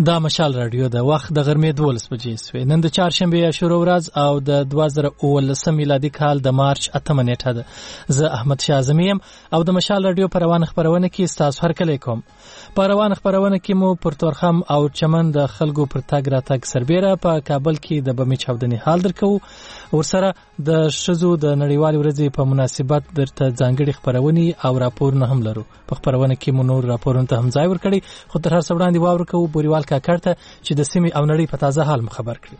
دا مشال رادیو د وخت د غرمې 12 بجې سوې. نن د چهارشنبه شروع ورځ او د 2019 میلادي کال د مارچ 8 نیټه ده. زه احمد شاه اعظمي یم او د مشال رادیو په روان خبرونه کې ستاسو هرکلی کوم. په روان خبرونه کې مو پر تورخم او چمن د خلکو پر تاګ راتګ سربېره په کابل کې د بمي چاودنې حال درکو. ورسره د شذو د نړیوال ورځې په مناسبت درته ځانګړي خبرونه او راپورونه هم لرو. په خبرونه کې مو نور راپورونه ته هم ځای ورکړي، خو تر هر څه وړاندې واورو کوو بوريوال کاکړ چې د سیمې او نړۍ په تازه حال خبر کړي.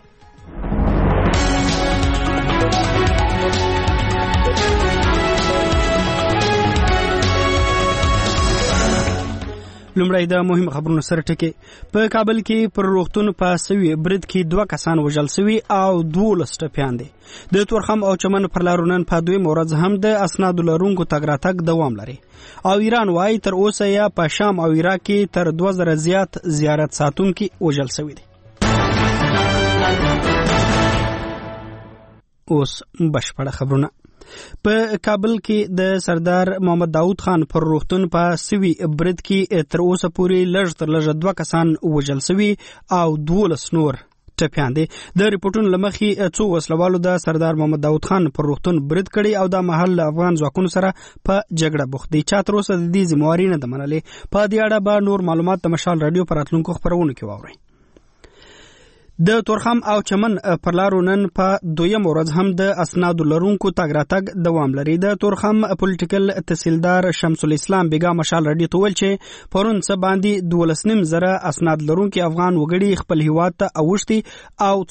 لومړی د مهم خبرونو سره ټکی. په کابل کې پر روغتون په سوي برید کې 2 کسان وژل شوي او 12 ټپیان دي. د تورخم او چمن پر لارونن په دوی مورز هم د اسناد لرونکو تګ راتګ دوام لري او ایران وايي تر اوسه یا په شام او عراق کې تر 2000 زیات زیارت ساتونکي وژل شوي دي. اوس بشپړه خبرونه. په کابل کې د سردار محمد داود خان پر روغتون په سوي برید کې تر اوسه پورې لږ تر لږه 2 کسان وژل شوي او 12 نور ټپیان دي. د ریپورتونو لمخې څو وسلوالو د سردار محمد داود خان پر روغتون برید کړي او د محل افغان ځواکونو سره په جګړه بوخت دي. چا تر اوسه د دې ذمہواري نه ده منلې. په دې اړه به نور معلومات د مشال رادیو پر راتلونکو خبرونو کې واورئ. د تورخم او چمن پر لارو نن په دویم ورځ هم د اسناد لرونکو تګ راتګ دوام لري. د تورخم پولیټیکل تحصیلدار شمس الاسلام بیگا مشال رادیو ته ویل چې پرون څه باندې 12.5 اسناد لرونکي افغان وګړي خپل هیواد ته اوښتي او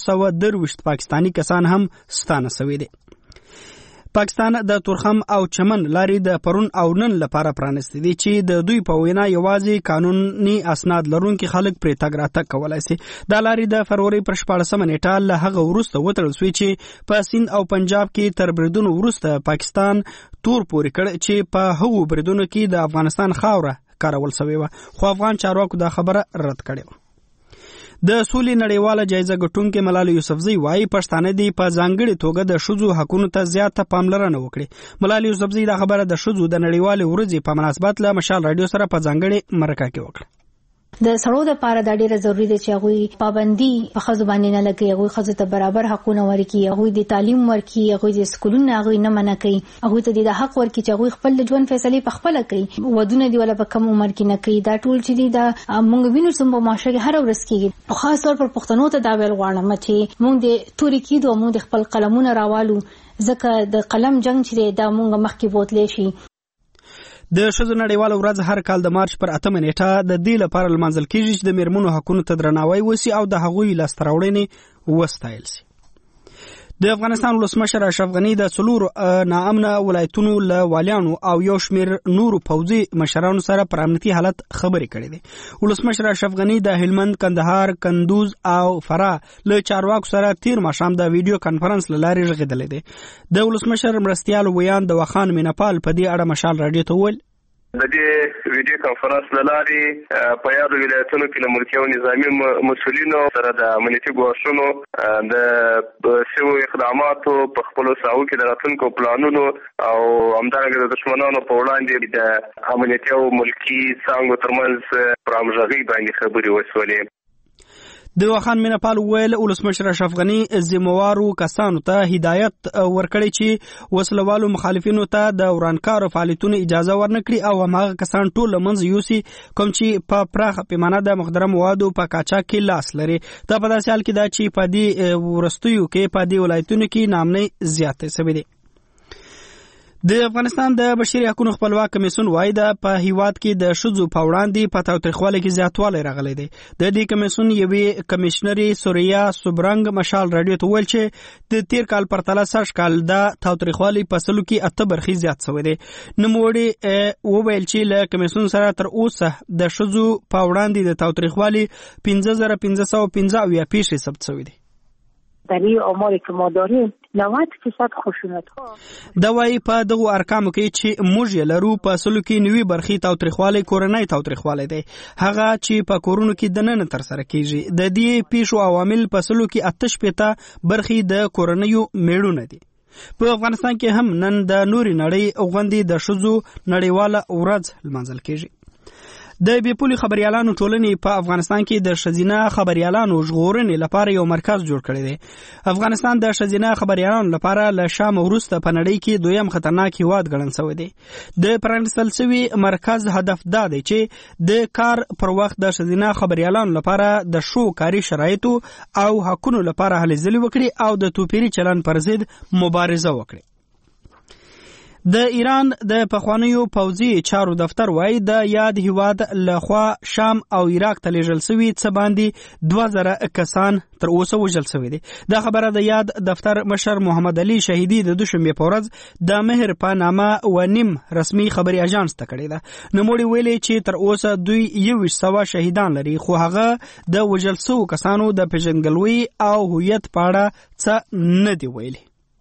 423 پاکستانی کسان هم ستانه شوي دي. پاکستان د تورخم او چمن لاري د پرون او نن لپاره پرانستې دي چې د دوی په وینا یوازې قانوني اسناد لرونکي خلک پرې تګ راتګ کولای شي. دا لاري د فروری پر 14 نیټه له هغه وروسته وتړل شوې چې په سند او پنجاب کې تر بریدونو وروسته پاکستان تور پورې کړ چې په هغو بریدونو کې د افغانستان خاوره کارول شوې وه، خو افغان چارواکو دا خبره رد کړې وه. د سولې نړیواله جایزه ګټونکې ملالۍ یوسفزۍ وايي پښتانه دي په ځانګړې توګه د ښځو حقونو ته زیاته پاملرنه وکړي. ملالۍ یوسفزۍ دا خبره د ښځو د نړیوالې ورځې په مناسبت له مشال رادیو سره په ځانګړې مرکه کې وکړه. د سړو د پاره د ډیره ضروری ده چې هغه پابندي په خزو باندې نه لګي، هغه خزو ته برابر حقونه ورکړي، هغه د تعلیم ورکړي، هغه د سکولونو هغه نه منع کوي، هغه ته د حق ورکړي چې هغه خپل ژوند فیصله په خپل کوي، ودونه دی ولا په کم عمر کې نه کوي. دا ټول چې دی دا مونږ وینو چې په معاشره کې هر ورځ کېږي. په خاص طور پر پښتنو ته دا ویل غواړم چې مونږ د توري کېدو مونږ د خپل قلمونه راوالو، ځکه د قلم جنگ چې دا مونږ مخکې بوتلې شي. د ښځو نړیواله ورځ هر کال د مارچ پر 8 نیټه د دې لپاره لمانځل کیږي چې د میرمنو حقونو ته درناوی وشي او د هغوی لاسته راوړنې وستایل شي. د افغانستان ولسمشر اشرف غنی د 4 ناامنه ولایتونو له والیانو او یو شمېر نورو پوځي مشرانو سره پر امنیتي حالت خبرې کړې دي. ولسمشر اشرف غنی د هلمند، کندهار، کندوز او فراه له چارواکو سره تیر ماښام د ویډیو کانفرنس له لارې غږېدلی دی. د ولسمشر مرستیال ویان د وخان مینپال په دې اړه مشال رادیو ته وویل د دې ویډیو کانفرنس له لارې په یادو ولایتونو کې له ملکي او نظامي مسؤلینو سره د امنیتي ګواښونو د سوي اقداماتو په خپلو ساحو کې د راتلونکو پلانونو او همدارنګه د دښمنانو په وړاندې د امنیتي او ملکي څانګو ترمنځ پر همغږۍ باندې خبرې وشولې. د وخان مینپال ویل ولسمشر اشرف غنی ذمہوارو کسانو ته هدایت ورکړي چې وسلوالو مخالفینو ته د ورانکارو فعالیتونو اجازه ورنکړي او هماغه کسان ټول لمنځه یوسي کوم چې په پراخه پیمانه د مخدره موادو په قاچاق کې لاس لري. دا په داسې حال کې ده چې په دې وروستیو کې په دې ولایتونو کې ناامنۍ زیاتې شوې دي. د افغانستان د بشري حقوقو خپلواک کمیسیون وايي د په هیواد کې د ښځو په وړاندې په تاوتریخوالي کې زیاتوالی راغلی دی. د دې کمیسیون یوې کمشنري سوریا سوبرنګ مشال رادیو ته ویل چې د تیر کال پرتله سږ کال د تاوتریخوالي په سلو کې 8 برخې زیات شوی دی. نوموړي وویل چې له کمیسیون سره تر اوسه د ښځو په وړاندې د تاوتریخوالي 5515 پیښې ثبت شوي دي. در این آماری که ما داریم 90% خشونت ها دا وايي په دغه ارقامو کې چې موږ یې لرو په سلو کې 90 برخې تاوتریخوالی کورنۍ تاوتریخوالی دی، هغه چې په کورونو کې دننه تر سره کیږي. د دې پیښو عوامل په سلو کې 88 برخې د کورنیو میړونه دي. په افغانستان کې هم نن د نوري نړۍ غونډې د ښځو نړیواله ورځ لمانځل کیږي. د بیپولي خبريالانو ټولنې په افغانستان کې د ښځینه خبريالانو ژغورنې لپاره یو مرکز جوړ کړی دی. افغانستان د ښځینه خبريالانو لپاره له شام وروسته په نړۍ کې دویم خطرناک هیواد ګڼل شوی دی. د پرانیستل شوي مرکز هدف دا دی چې د کار پر وخت د ښځینه خبريالانو لپاره د ښو کاري شرایطو او حقونو لپاره هلې ځلې وکړي او د توپیري چلن پر ضد مبارزه وکړي. د ایران د پخوانیو پوځي چارو دفتر وایي د یاد هیواد لخوا شام او عراق ته لیږل شوي څه باندې 2000 کسان تر اوسه وژل شوي دي. دا خبره د یاد دفتر مشر محمد علي شهیدي د دوشنبې په ورځ د مهر په نامه و نیم رسمي خبري اژانس ته کړې ده. نوموړي ویلي چې تر اوسه دوی 2100 شهیدان لري، خو هغه د وژل شوو کسانو د پیژندګلوي او هویت په اړه څه نه دی ویلي.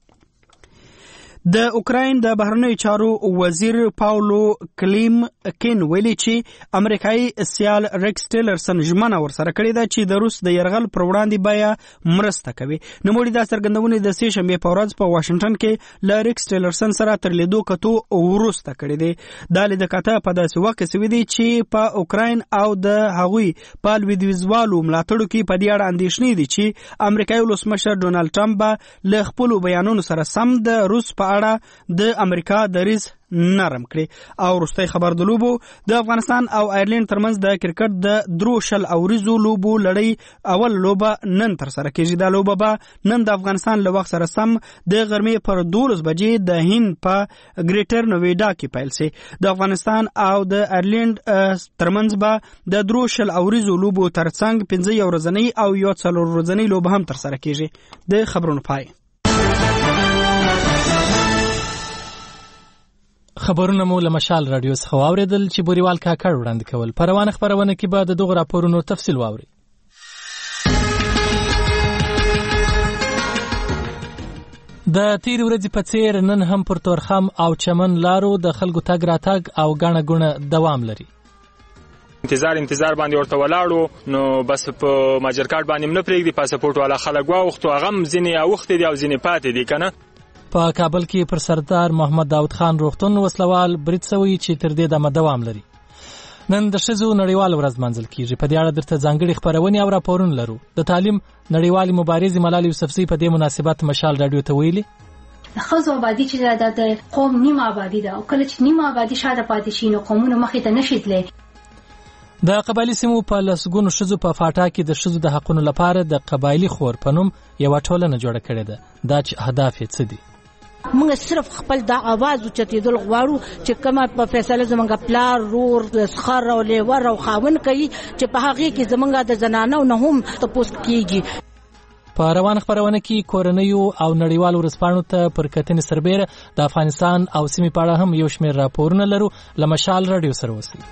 د اوکراین د بهرنیو چارو وزیر پاولو کلیمکین ویلي چې امریکایي سیال ریکس ټیلرسن ژمنه ورسره کړې ده چې د روس د یرغل پر وړاندې بیا مرسته کوي. نوموړي دا څرګندونې د سې شنبې په ورځ په واشنګټن کې له ریکس ټیلرسن سره تر لیدو کتو وروسته کړې دي. دا لیدو کته په داسې وخت کې شوې دي چې په اوکراین او د هغوی په لویدیځوالو ملاتړو کې په دې اړه اندېښنې دي چې امریکایي ولسمشر ډونالډ ټرمپ به له خپلو بیانونو سره سم د روس په اړه د امریکا دریځ نرم کړي. او وروستی خبر د لوبو د افغانستان او ایرلند ترمنځ د کرکټ د درو شل اوریزو لوبو لړۍ اول لوبه نن تر سره کیږي. دا لوبه به نن د افغانستان له وخت سره سم د غرمې پر 12 بجې د هند په ګریټر نویډا کې پیل شي. د افغانستان او د ایرلند ترمنځ به د درو شل اوریزو لوبو ترڅنګ 15 ورځنۍ او یو څلور ورځنۍ لوبه هم تر سره کیږي. د خبرونو پای. خبرونه مو له مشال رادیو څخه واوریدل چې بوریوال کاکړ وړاندې کول. په روانه خبرونه کې به د دغو راپورونو تفصیل واوري. د تیر ورځې په څیر نن هم پر تورخم او چمن لارو د خلکو تګ راتګ او غاڼه ګونه دوام لري. انتظار باندې ورته ولاړو نو بس په ماجر کارت باندې نه پرېږدي، پاسپورت والا خلک واوښتو، هغه هم ځینې اوښتې دي او ځینې پاتې دي که نه. په کابل کې پر سردار محمد داود خان روغتون وسلوال برید شوی چې تر دې دمه دوام لري. نن د ښځو نړیواله ورځ لمانځل کیږي. په دې اړه درته ځانګړي خپرونې او راپورونه لرو. د تعلیم نړیوالې مبارزې ملالۍ یوسفزۍ په دې مناسبت مشال رادیو ته ویلي د ښځو آبادي چې د قوم نیمه آبادي ده، او کله چې نیمه آبادي شاته پاتې شي نو قومونه مخې ته نشي تللی. د قبایلي سیمو په لسګونو ښځو په فاټا کې د ښځو د حقونو لپاره د قبایلي خور په نوم یوه ټولنه جوړه کړې ده. دا چې اهداف یې څه دي؟ موږ صرف خپل د اواز اوچتېدل غواړو چې کومه په فیصله زمونږ پلار رور سخر او لیور او خاون کوي چې په هغې کې زمونږ د زنانو نه هم تپوس کېږي. په روان خبرونه کې کورنیو او نړیوالو ورځپاڼو ته پر کتنې سربیره د افغانستان او سیمې په اړه هم یو شمېر راپورونه لرو. له مشال رادیو سره اوسئ.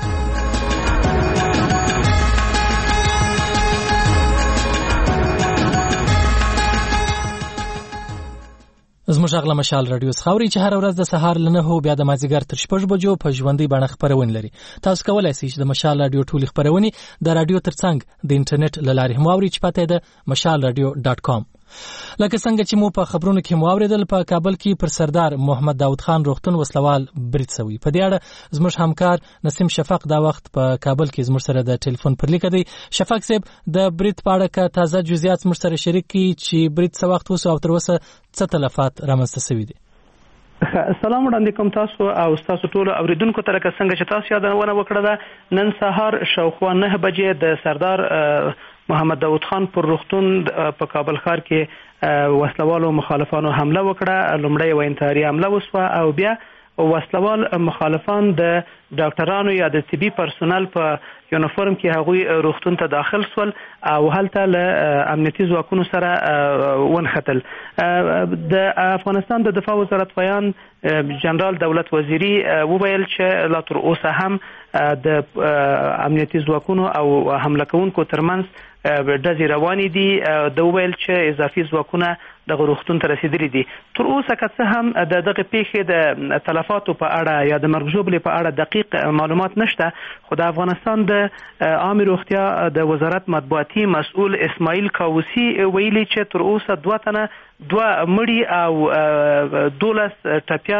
زموږ غږ له مشال رادیو څخه اورئ چې هره ورځ د سهار له 9 بیا د مازدیګر تر 6 بجو په ژوندۍ بڼه خپرونې لري. تاسو کولی شئ چې د مشال رادیو ټولې خپرونې د رادیو ترڅنګ د انټرنیټ له لارې هم واورئ چې پته یې د mashalradio.com. لکه څنګه چې مو په خبرونو کې مو اوریدل، په کابل کې پر سردار محمد داود خان روغتون وسلوال برید شوی. په دې اړه زموږ همکار نسیم شفق دا وخت په کابل کې زموږ سره د ټلیفون پر لیکه دی. شفق صاحب، د برید په اړه که تازه جزئیات زموږ سره شریک کړي چې برید څه وخت وسو او تر اوسه څه تلفات رامنځته شوي دي؟ سلام وړاندې کوم تاسو او تاسو ټول اوریدونکو ته. لکه څنګه چې تاسو یادونه وکړه ده، نن سهار شاوخوا 9 بجې د سردار محمد داود خان پر روغتون په کابل ښار کې وسلوالو مخالفانو حمله وکړه. لومړی یوه انتحاري حمله وسوه او بیا وسلوال مخالفان د ډاکټرانو یا د طبي پرسونل په یونیفورم کې هغوی روغتون ته داخل سول او هلته له امنیتي ځواکونو سره ونښتل. د افغانستان د دفاع وزارت بیان جنرال دولت وزیری وویل چې لا تر اوسه هم د امنیتي ځواکونو او حمله کوونکو ترمنځ ډزې روانې دي. د وویل چې اضافي ځواکونه دغه روغتون ته رسیدلي دي. تر اوسه که څه هم د دغه پیښې د تلفاتو په اړه یا د مرګ ژوبلې په اړه دقیق معلومات نشته، خو د افغانستان د عامې روغتیا د وزارت مطبوعاتي مسؤل اسماعیل کاووسي ویلي چې تر اوسه 2 مړي او 12 ټپیان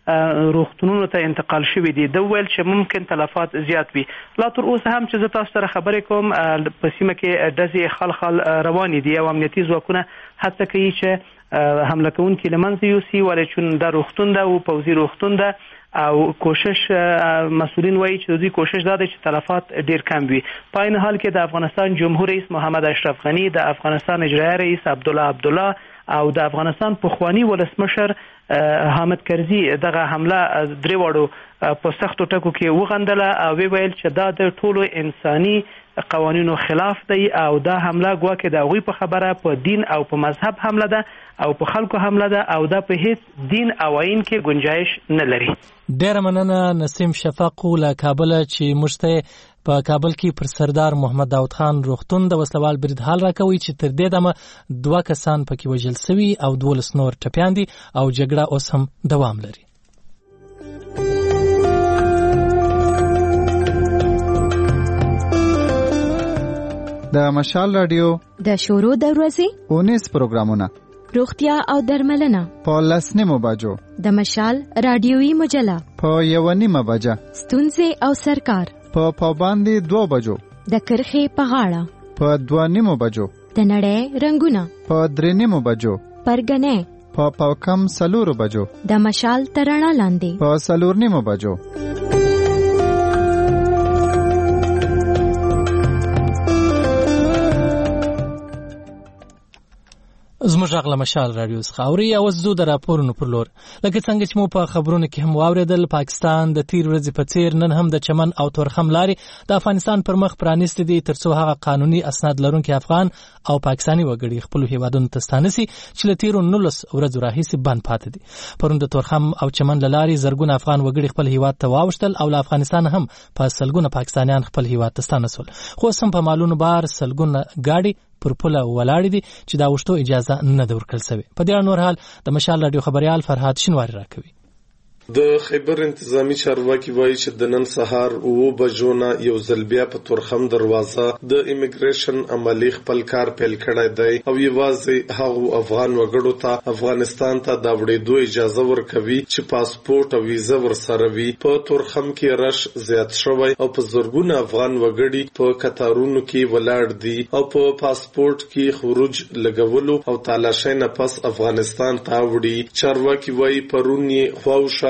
روغتونونو ته انتقال شوي دي. د ویل چې ممکن تلفات زیات وي. لا تر اوسه هم چې زه تاسو سره خبرې کوم په سیمه کې ډزې خلخال روانې دي او امنیتي ځواکونه هڅه کوي چې حمله کوونکي له منځه یوسي، ولې چون دا روغتون ده او پوځي روغتون ده او کوشش مسؤلین وایي چې دوی کوشش دا دی چې تلفات ډیر کم وي. په این حال کې د افغانستان جمهور رئیس محمد اشرف غنی، د افغانستان اجرایي رئیس عبدالله او د افغانستان پخوانی ولسمشر حامد کرزي دغه حمله درې واړو په سختو ټکو کې وغندله او ویل چې دا د ټولو انساني قوانینو خلاف دی او دا حمله ګواکې د هغوی په خبره په دین او په مذهب حمله ده او په خلکو حمله ده او دا په هیڅ دین او آیین کې گنجایش نه لري. ډېره مننه نسیم شفق له کابل چې موږ ته په کابل کې پر سردار محمد داود خان روغتون د وسلوال برید حال راکوي چې تر دې دمه 2 کسان پکې وژل شوي او 12 نور ټپیان دي او جګړه اوس هم دوام لري. د مشال رادیو د شورو د ورځې 19 پروګرامونه روغتیا او درملنه په 10 بجو د مشال رادیوي مجله په 1:30 بجه ستونزې او سرکار په پابندي 2 بجو د کرخې په غاړه په 2:30 بجو د نړۍ رنگونه په 3:30 بجو پرګنې په پاوکم 4 بجو د مشال ترانه لاندې په 4:30 بجو. زموږ غږ مشال رادیو څخه اوري او زو د راپورونو پر لور. لکه څنګه چې مو په خبرونو کې هم واوریدل، پاکستان د تیر ورځې په څیر نن هم د چمن او تورخم لارې د افغانستان پر مخ پرانیستې دي ترڅو هغه قانوني اسناد لرونکي افغان او پاکستاني وګړي خپل هیوادونو ته ستانسي چې له تیرو 19 ورځو راهیسې بند پاتې دي. پرون د تورخم او چمن لارې زرګونه افغان وګړي خپل هیواد ته واوښتل او له افغانستان هم په سلګونه پاکستانیان خپل هیواد ته ستانسول. خو سم په مالونو بار سلګونه گاډي پر پوله ولاړ دي چې دا وشتو اجازه نه ده ورکړل شوې. په دې نور حال د مشال رادیو خبريال فرهاد شینواری راکوي. د خیبر انتظامی چارواکي وایي چې د نن سهار 9 بجو نه یو ځل بیا په تورخم دروازه د ایمیګریشن عملی خپل کار پیل کړی دی او یوازې هغه افغان وګړو ته افغانستان ته د وړېدو اجازه ورکوي چې پاسپورت او ویزه ورسره وي. په تورخم کې رش زیات شوی او په زرګونه افغان وګړي په قطارونو کې ولاړ دي او په پاسپورت کې خروج لګولو او تالاشۍ نه پس افغانستان ته وړي. چارواکي وایي پرون یې خواوشه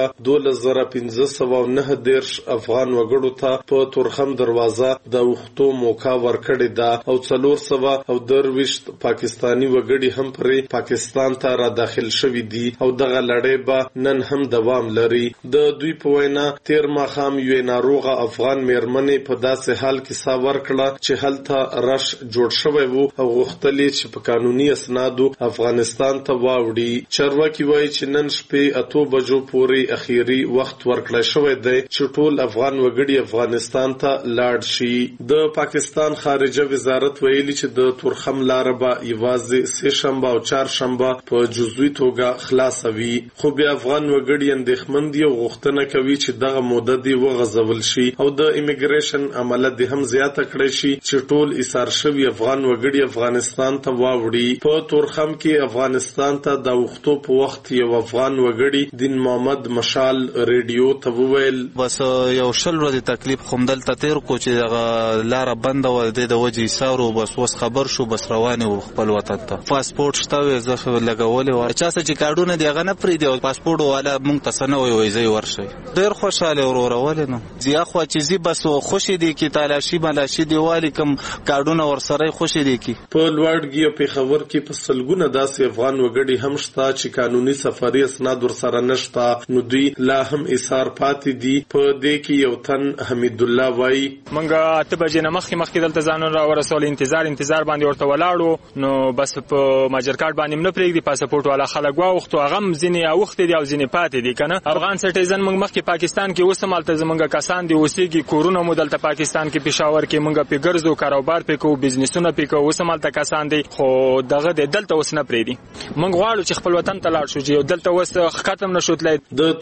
2509 افغان وګړو ته په تورخم دروازه د وختو موقع ورکړی دا او 420 پاکستانی وګړي هم پرې پاکستان ته را داخل شوي دي او دغه لړۍ به نن هم دوام لري. د دوی په وینا تیر ماښام یو ناروغه افغان میرمنې په داسې حال کې سا ورکړه چې هلته رش جوړ شوی وو او غوښتلې چې په قانوني اسنادو افغانستان ته واوړي. چارواکي وایي چې نن شپې 8 بجو پورې اخیری وخت ورکړی شوی دی چې ټول افغان وګړي افغانستان ته لاړ شي. د پاکستان خارجه وزارت ویلي چې د تورخم لار به یوازې سه شنبه او چهار شنبه په جزوي توګه خلاصوي. خو بیا افغان وګړي اندېښمن دي او غوښتنه کوي چې دغه موده دې وغځول شي او د ایمیګریشن عمله دې هم زیاته کړی شي چې ټول ایثار شوي افغان وګړي افغانستان ته واوړي. په تورخم کې افغانستان ته د وختو په وخت یو افغان وګړي دین محمد مشال ریډیو ته وویل بس یو شل ورځې تکلیف خومدل ته تیر کو چې لار بنده و د وجې سارو بس وس خبر شو بس روانه و خپل وطن ته. پاسپورت شته زه لګولې و چا چې کارډونه دی غنه پرې دی پاسپورت والا مونږ ته سنوي وایي ورشي. ډېر خوشاله ورورول نو زیه خو چې زی بس خوشی دی کی تلاشي ملاشي دیوالی کم کارډونه ورسره خوشی دی کی. په لوړګي په خبر کې په سلګونه داسې افغان وګړي هم شته چې قانوني سفري اسناد ورسره نشته نو دوی لا هم ایثار پاتې دي. په دې کې یو تن حمید الله وایي منګه 8 بجې نه مخکې دلته ځانونه را ورسول انتظار باندې ورته ولاړو نو بس په ماجر کارت باندې نه پرېږدي پاسپورت والا خلک واوختو هغه ځینې اوختې دي او ځینې پاتې دي کنه. افغان سټیزن موږ مخکې پاکستان کې اوس مالته زمونږ کسان دي اوسېږي کورونه مو دلته پاکستان کې پېښور کې موږ په ګرځو کاروبار پې کوو بزنسونه پې کوو اوس مالته کسان دي خو دغه دلته اوس نه پرېږدي. موږ غواړو چې خپل وطن ته لاړ شو چې دلته اوس ختم نشو تللی. د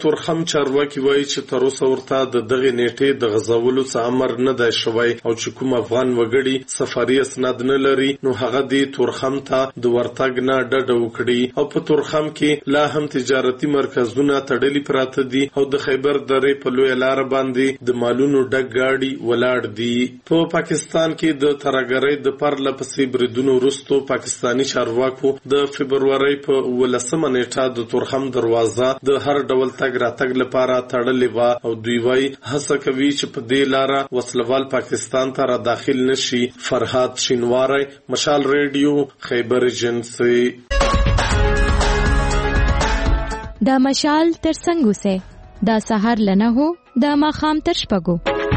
تورخم چارواکي وایي چې تر اوسه ورته د دغه نیټې د غزولو څه امر نه دی شوی او چې کوم افغان وګړي سفاري اسناد نه لري نو هغه د تورخم ته د ورتګ نه ډډه وکړي او په تورخم کې لا هم تجارتي مرکزونه تړلي پراته دي او د خیبر درې په لوی لار باندې د مالونو ډک گاډي ولاړ دي. په پاکستان کې د ترګرۍ د پرله پسې بریدونو وروسته پاکستانی چارواکو د فبرورۍ په 18 نیټه د تورخم دروازه د هر ډول تګ راتګ لپاره تړلې و او دوی وايي هڅه کوي چې په دې لار وسلوال پاکستان ته را داخل نشي. فرهاد شینواری، مشال ریډیو، خیبر ایجنسی. دا مشال تر څنګه سه دا سحر لنه هو دا ماخام تر شپږو.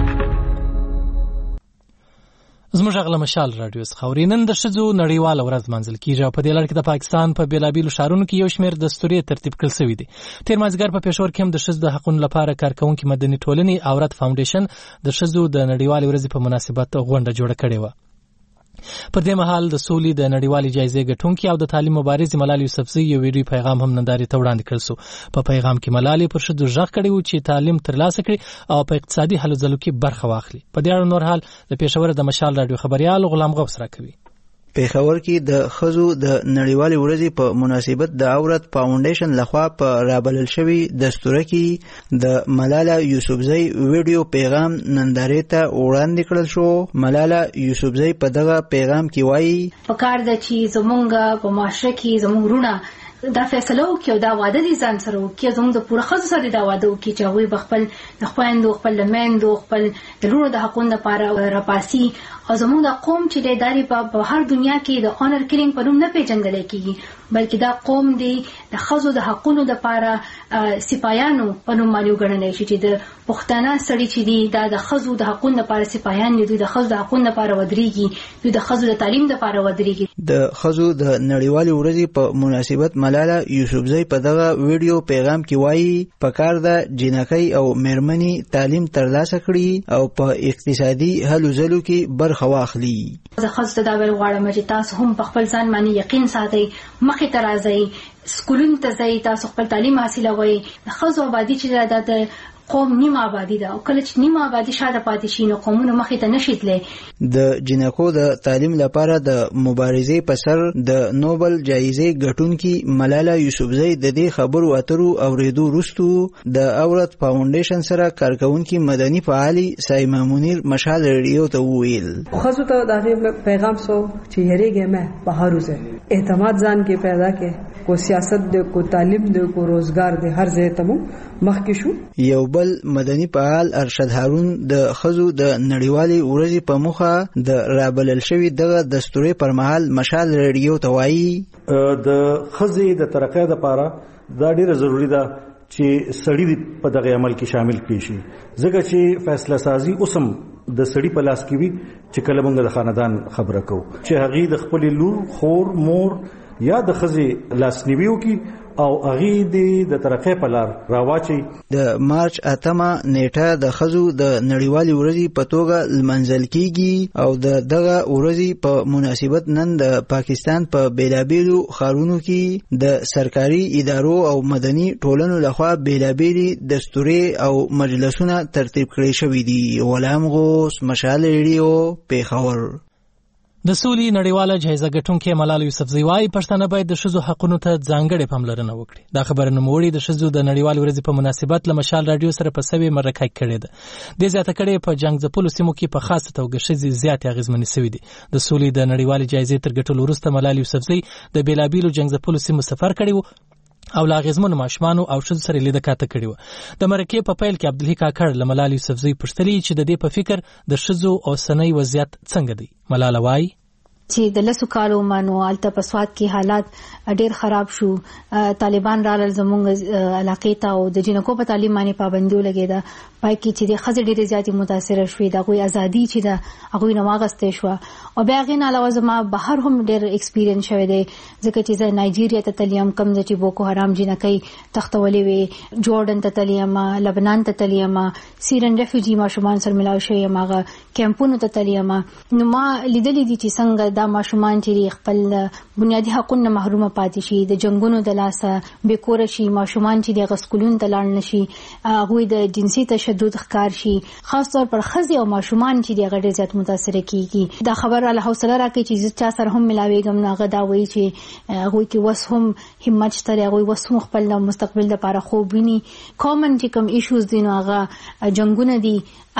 زموږ غل مشال رادیو خاورینن د شذو نړیواله ورځ منځل کیږي په دې لړ کې د پاکستان په بیلابیلو شهرونو کې یو شمېر دستوري ترتیب کړل شوی دي. تیر مازیګر په پېښور کې هم د شذو د حقوقو لپاره کارکونکو مدني ټولنې اورت فاونډیشن د شذو د نړیوالې ورځې په مناسبت غونډه جوړه کړې و. پر دې مهال د سولې د نړیوالې جایزې ګټونکي او د تعلیم مبارز ملالۍ یوسفزۍ یو ویډیو پیغام هم نندارې ته وړاندې کړل شو. په پیغام کې ملالۍ پر شذو ژغ کړی و چې تعلیم ترلاسه کړي او په اقتصادي هلو ځلو کې برخه واخلي. په دې اړه نور حال د پېښور د مشال رادیو خبريال غلام غوث راکوي. پېښور کې د خزو د نړیوالې ورځې په مناسبت د اورت فاونډیشن لخوا په رابلل شوی دستور کې د ملاله یوسفزۍ ویډیو پیغام نندارې ته وړاندې کړل شو. ملاله یوسفزۍ په دغه پیغام کې وایي پکار د چې زمونږ په معاشره کې زمونږ رونه دا فیصله وکړي او دا واده دي ځان سره وکړي زموږ د پوره خزو سره دا واده وکړي چې هغوی به خپل د خویندو خپل د میندو خپل د لوڼو د حقونو لپاره راپاسي او زموږ د قوم چې دی داري په هر دنیا کې د آنر کلینګ په نوم نه پیژندل کېږي بلکې دا قوم دی د خزو د حقونو لپاره سپایانو په نوم باندې وګڼلی شي چې د پښتانه سړي چې دي دا د خزو د حقونو لپاره سپایان دي دوی د خزو د حقونو لپاره ودرېږي دوی د خزو د تعلیم لپاره ودرېږي. د خزو د نړیوالې ورځې په مناسبت ملاله یوسفزۍ په دغه ویډیو پیغام کې وایي پکار ده جنکۍ او میرمنې تعلیم ترلاسه کړي او په اقتصادي هلو ځلو کې برخه واخلي. زه خزو ته دا ویل غواړم چې تاسو هم په خپل ځان باندې یقین ساتئ مخې ته راځئ سکولونو ته ځئ تاسو خپل تعلیم حاصلوئ. د خزو آبادي چې د قوم نیمه آبادی ده او کله چې نیمه آبادی شاته پاتې شي نو قومونه مخې ته نشي تللی. د جنکو د تعلیم لپاره د مبارزې په سر د نوبل جایزې ګټونکي ملاله یوسفزۍ د دې خبرو اترو اوریدو وروسته د اورت فاونډیشن سره کارکونکي مدني فعالي سایما منیر مشال ریډیو ته وویل خزو ته دا پیغام سو چې هریږه مې په هر روزه اعتماد ځان کې پیدا کې کو سیاست د کو تعلیم د کو روزګار د هر ځای ته مخکې شو. یو بل مدني فعال ارشد هارون د خزو د نړیوالې ورځې په موخه د رابلل شوی دغه دستوري پر مهال مشال ریډیو ته وایي د خزې د ترقۍ لپاره دا ډیره ضروری ده چې سړی په دغه عمل کې شامل کړي شي ځکه چې فیصله سازي اوسم د سړی په لاس کې وي چې کله موږ د خاندان خبره کوو چې هغه د خپل لور خور مور یا د خزې لاسنیوي وکړي او هغه د ترقۍ په لار راواچي. د مارچ 8 نیټه د خزو د نړیوالې ورځې په توګه لمانځل کیږي او دغه ورځې په مناسبت نن د پاکستان په بیلابیلو ښارونو کې د سرکاري ادارو او مدني ټولنو لخوا بیلابیلي دستوري او مجلسونه ترتیب کړي شوي دي. غلام غوث، مشال ریډیو، پېښور. د سولې نړیواله جایزه ګټونکې ملاله یوسفزۍ وايي پښتانه باید د ښځو حقونو ته ځانګړې پاملرنه وکړي. دا خبره نوموړي د ښځو د نړیوالې ورځې په مناسبت له مشال رادیو سره په سوي مرکه کړې ده. دې زیاته کړې په جنگ ځپلو سیمو کې په خاصه توګه ښځې زیاتې اغېزمنې سوي دي. د سولې د نړیوالې جایزې تر ګټلو وروسته ملاله یوسفزۍ د بیلابیلو جنگ ځپلو سیمو سفر کړی و او لا غزمن ماشومان او ښځو سره لیده کاته کړی و. د مرکې په پیل کې عبدالحی کاکړ له ملاله یوسفزۍ پوښتلي چې د دې په فکر د ښځو اوسنی وضعیت څنګه دی. ملاله وایي چې د لسو کالو مانو الته په سواد کې حالات ډېر خراب شو. طالبان رالل زموږ علاقې ته او د جنکو په تعلیم باندې پابندي ولګېده. پای کې چې د ښځې ډېرې زیاتې متاثره شوې د هغوی ازادي چې ده هغوی نه واخیستې شوه او بیا هغې نه علاوه زما بهر هم ډېر ایکسپیرینس شوی دی ځکه چې زه نایجیریا ته تللی یم کوم ځای چې بوکو حرام جنکۍ تختولې وې جورډن ته تللی یم لبنان ته تللی یم سیرن ریفیوجي ماشومان سره ملاو شوی یم هغه کیمپونو ته تللی یم. نو ما لیدلی دي چې څنګه دا ماشومان چې خپل بنیادی حقوقونه محروم پاتې شي، د جنگونو د لاسه بیکور شي، ماشومان چې د غسکولون ته لاړ نشي، هغه د جنسي تشدد ښکار شي، خاص طور پر ښځې او ماشومان چې د غډې زیات متاثر کیږي. دا خبر الله حوصله راکړي چې چا سره هم ملاويږم نه غدا وایي چې هغه کې وس هم همت شته، هغه وس هم خپل مستقبل لپاره خوب ویني. کامن چې کوم ایشوز دي نو هغه جنگونه دي،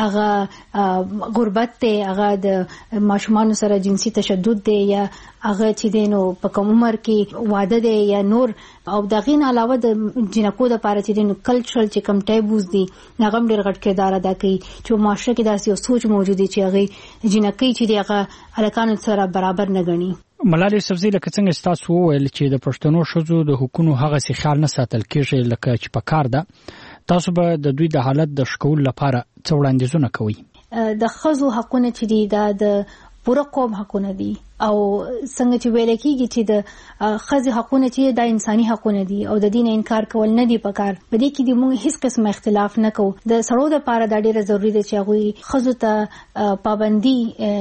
هغه غربت ته، هغه د ماشومان سره جنسي تشدد دی، یا هغه چې دینو په کوم عمر کې واده دی یا نور، او دغه نه علاوه د جنکو د لپاره چې دینو کلچرل چې کوم ټیبوز دي هغه ډېر غټ کردار ادا کوي چې معاشره کې داسې یو سوچ موجود دی چې هغه جنکې چې دی هغه هلکانو سره برابر نه ګڼي. ملالۍ یوسفزۍ لکه څنګه ستاسو وویل چې د پښتنو ښځو د حقوقو هغه څه خیال نه ساتل کېږي لکه چې په کار ده، تاسو به د دوی د حالت د ښکول لپاره څه وړاندیزونه کوئ؟ د ښځو حقونه چې دي دا د پوره قوم حقونه دي، او څنګه چې ویل کېږي چې د ښځې حقونه چې د انساني حقونه دي او د دین انکار کول نه دي پکار. په دې کې د موږ هیڅ قسم اختلاف نه کوو. د سړو لپاره دا ډیره ضروری ده چې هغه ښځو ته پابندي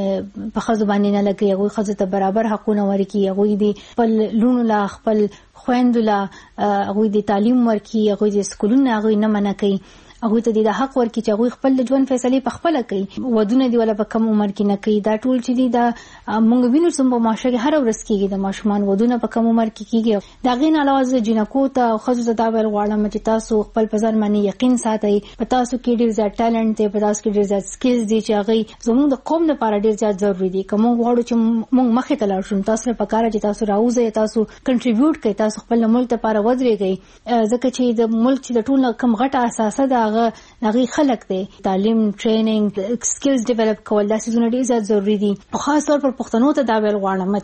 په ښځو باندې نه لګي، هغه ښځو ته برابر حقونه ورکړي، هغه دي خپل لونو لا خپل خويندو لا هغه دي تعلیم ورکړي، هغه دي سکولونه هغه نه منع کوي، هغه ته د حق ورکړي چې هغه خپل ژوند فیصله په خپل کوي، ودونه دی ولا په کم عمر کې نه کوي. دا ټول چې دی دا موږ وینو چې په معاشره کې هر ورځ کېږي د ماشومان ودونه په کم عمر کې کېږي. دا غین علاوه جنکو ته او خصوصا دا ویل غواړم چې تاسو خپل په ځان باندې یقین ساتئ، په تاسو کې ډیر زیات ټالنت دی، په تاسو کې ډیر زیات سکلز دي چې هغه زموږ د قوم لپاره ډیر زیات ضروری دي. کوم غواړو چې موږ مخې ته لاړ شو، تاسو لپاره کار چې تاسو راوځئ، تاسو کنټریبیوټ کړئ، تاسو خپل ملک لپاره ودرېږئ، ځکه چې د ملک چې د ټول کم غټه اساسه ده هغه خلک دی. تعلیم، ټریننګ، سکلز ډیولپ کول دا څه ډیر زیات ضروری دي. خاص طور پر پښتنو ته دا ویل غواړم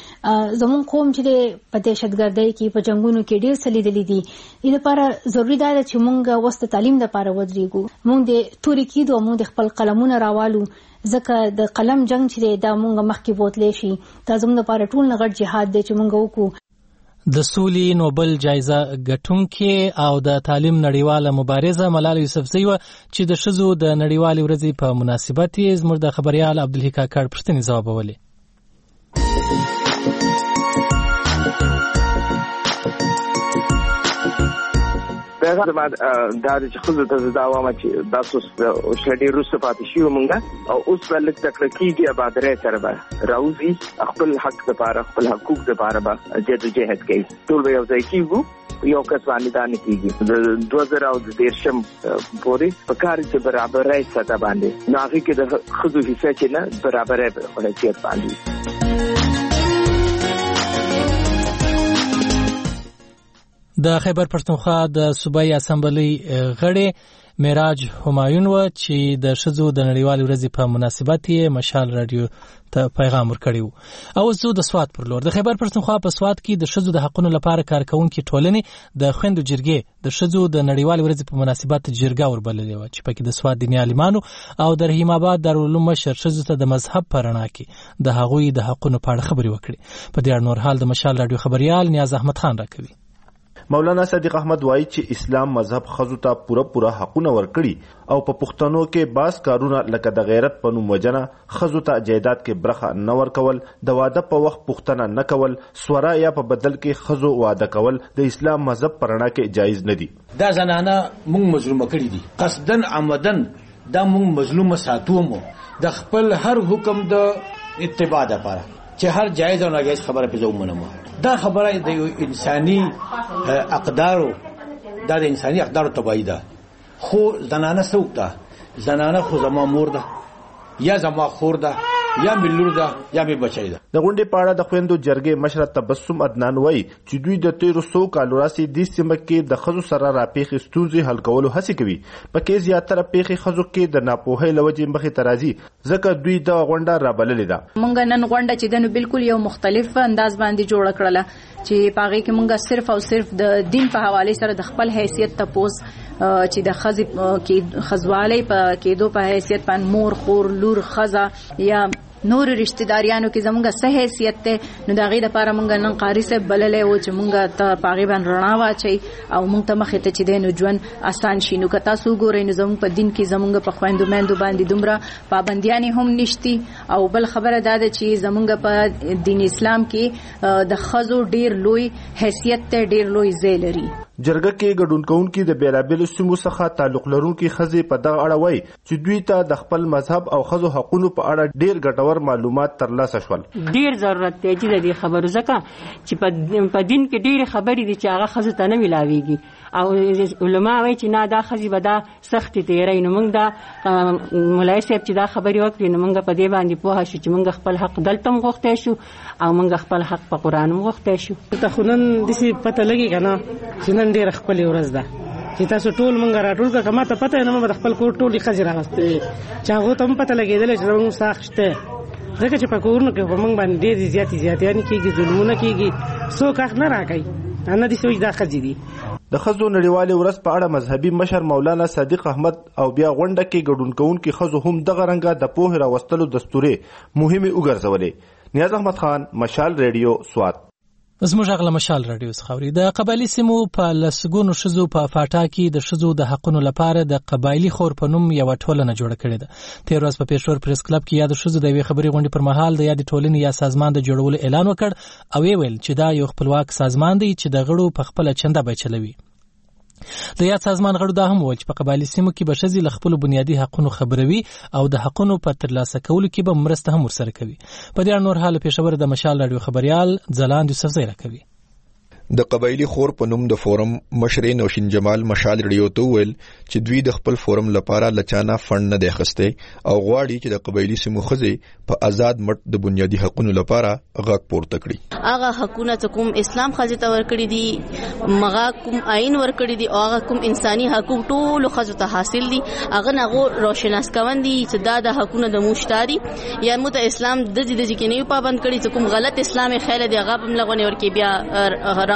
چې زموږ قوم چې په دهشتګردۍ کې په جنگونو کې ډیر سلیدلې دي، دې لپاره ضروری ده چې موږ وسته تعلیم لپاره ودرېږو، موږ د توري کېدو، موږ د خپل قلمونه راوالو، ځکه د قلم جنگ چې دا موږ مخکې بوتلې شي. دا زموږ لپاره ټول غټ جهاد دی چې موږ وکړو. د سولې نوبل جایزه ګټونکې او د تعلیم نړیواله مبارزه ملالۍ یوسفزۍ وه چې د ښځو د نړیوالې ورځې په مناسبت یې زموږ د خبریال عبدالحی کاکړ پوښتنې ځوابولې. دا چې خود ته دا وامه چې تاسو شډي روسه پاتې شي مونږه او اوس ولک تکړکیږي آبادره سره به راوځي خپل حق لپاره، خپل حقوق لپاره به جدوجہد کوي. ټول یو ځای کېږو، یو کس باندې دا نه کېږي. د 2013 پورې په کار چې برابرۍ سطح باندې ناغي کې د خود حصہ چې نه برابرۍ حیثیت باندې. د خیبر پښتونخوا د صوبایي اسمبلی غړي معراج همایون و چې د ښځو د نړیوالې ورځې په مناسبت یې مشال رادیو ته پیغام ورکړی و. او زه د سواد پر لور د خیبر پښتونخوا په سواد کې د ښځو د حقوقو لپاره کارکونکي ټولنې د خويندو جرګې د ښځو د نړیوالې ورځې په مناسبت جرګه وربللې و چې پکې د سواد دیني عالمانو او د رحیم آباد دارالعلوم مشر ښځو ته د مذهب په رڼا کې د هغوی د حقوقو په اړه خبرې وکړي. په دې اړه نور حال د مشال رادیو خبريال نیاز احمد خان راکوي. مولانا صدیق احمد وایي چې اسلام مذهب ښځو ته پوره حقونه ورکړي او په پښتنو کې باز کارونه لکه د غیرت په نوم وجنه ښځو ته جایداد کې برخه نه ورکول، د واده په وخت پوښتنه نه کول، سوره یا په بدل کې ښځو واده کول د اسلام مذهب په رڼا کې جایز نه دي. دا زنانه موږ مظلومه کړي دي، قصدن عمدن دا موږ مظلومه ساتو مو د خپل هر حکم د اتباع لپاره چې هر جایز او ناجایز خبره په ځو منمو. دا خبره د انساني اقدارو دا د انساني اقدارو تبعید ده. خو زنانه څوک ده؟ زنانه خو زما مور ده یا زما خور ده یا ملور ده یا می بچی ده. د غونډې په اړه د خويندو جرګې مشر تبسم عدنان وایي چې دوی د 1300 کالو راځي د سیمه کې د خزو سره راپېخې ستونزې حل کولو هڅه کوي. پکې زیاتره پیخي خزو کې د ناپوهۍ لوجې مخې ترازی ځکه دوی د غونډه را بللې ده. مونږ نن غونډه چې دنو بالکل یو مختلف انداز باندې جوړ کړله چې پاغه کې مونږ صرف او صرف د دین په حواله سره د خپل حیثیت تپوس چې د خزواله په کېدو په حیثیت باندې مور، خور، لور، خزا یا نور رشتہ داریانو کې زمونږه څه حیثیت ته نو دا غي د پاره مونږ نن قاری صاحب بللې و چې مونږ ته پاغي باندې رڼا واچي او مونږ ته مخې ته چې د نو ژوند آسان شي. نو کتا سو ګورې نو زمونږ په دین کې زمونږ په خويندو مېندو باندې دومره پابندیان هم نشتی او بل خبره ده چې زمونږ په دین اسلام کې د خزو ډیر لوی حیثیت ته ډیر لوی ځای لري. جرګه کې ګډون کوونکي د بیلابېلو سیمو څخه تعلق لرونکي ښځې په دغه اړه وایي چې دوی ته د خپل مذهب او ښځو حقونو په اړه ډېر ګټور معلومات ترلاسه شول. ډېر ضرورت دی چې د دې خبرو ځکه چې په دین کې ډېرې خبرې دي چې هغه ښځو ته نه ملاویږي او علما وایي چې نه دا ښځې به دا سختې تېروي. نو موږ دا مولوي صاحب چې دا خبرې وکړي نو موږ په دې باندې پوه شو چې موږ خپل حق دلته هم غوښتی شو او موږ خپل حق په قرآن هم غوښتی شو. ته خو نن داسې پته لګي که نه چې نن ډېره ښکلې ورځ ده چې تاسو ټول مونږ راټول کړه. ما ته پته نه مې د خپل کور ټولې ښځې راغستې چې هغو ته هم پته لګېدلی چې زموږ ساخت شته ځکه چې په کورونو کې په موږ باندې ډېرې زیاتې کېږي ظلمونه کېږي څوک حق نه راکوي نه دي سوچ دا ښځې دي. د ښځو نړیوالې ورځ په اړه مذهبي مشر مولانا صادق احمد او بیا غونډه کې ګډون کوونکي ښځو هم دغه رنګه د پوهې راوستلو دستورې مهمې وګرځولې. نیاز احمد خان، مشال ریډیو، سوات. زموږ غلا مشال رادیو څخه د قبایلی سیمو په لسګونو شذو په فاټا کې د شذو د حقونو لپاره د قبایلی خور په نوم یو ټولنه جوړه کړې ده. تیر ورځ په پېښور پریس کلب کې یاد شذو د وی خبري غونډې پر مهال د یاد ټولنې یا سازمان د جوړولو اعلان وکړ او ویل چې دا یو خپلواک سازمان دی چې د غړو په خپل چنده به چلوي. د یاد سازمان غړو دا هم وویل چې په قبایلی سیمو کې به ښځې له خپلو بنیادي حقونو خبروي او د حقونو په ترلاسه کولو کې به مرسته هم ورسره کوي. په دې اړه نور حال پېښور د مشال رادیو خبريال ځلاند یوسفزی راکوي. د قبایلی خور په نوم د فورم مشر نوشین جمال مشال ریډیو ته ویل چې دوی د خپل فورم لپاره لچانه فند نه دی اخیستی او غواړي چې د قبایلی سیمو ښځې په آزاد مټ د بنیادي حقونو لپاره غږ پورته کړي. هغه حقونه چې کوم اسلام ښځې ته ورکړي دي مغا کوم آئین ورکړي دي او هغه کوم انساني حقوق ټول ښځو ته حاصل دي هغه نغو روشناس کوي چې دا د حقونه د مشتاري یا مت اسلام د دې کې نه پابند کړي چې کوم غلط اسلامي خیال دی هغه هم لغونی ورکی بیا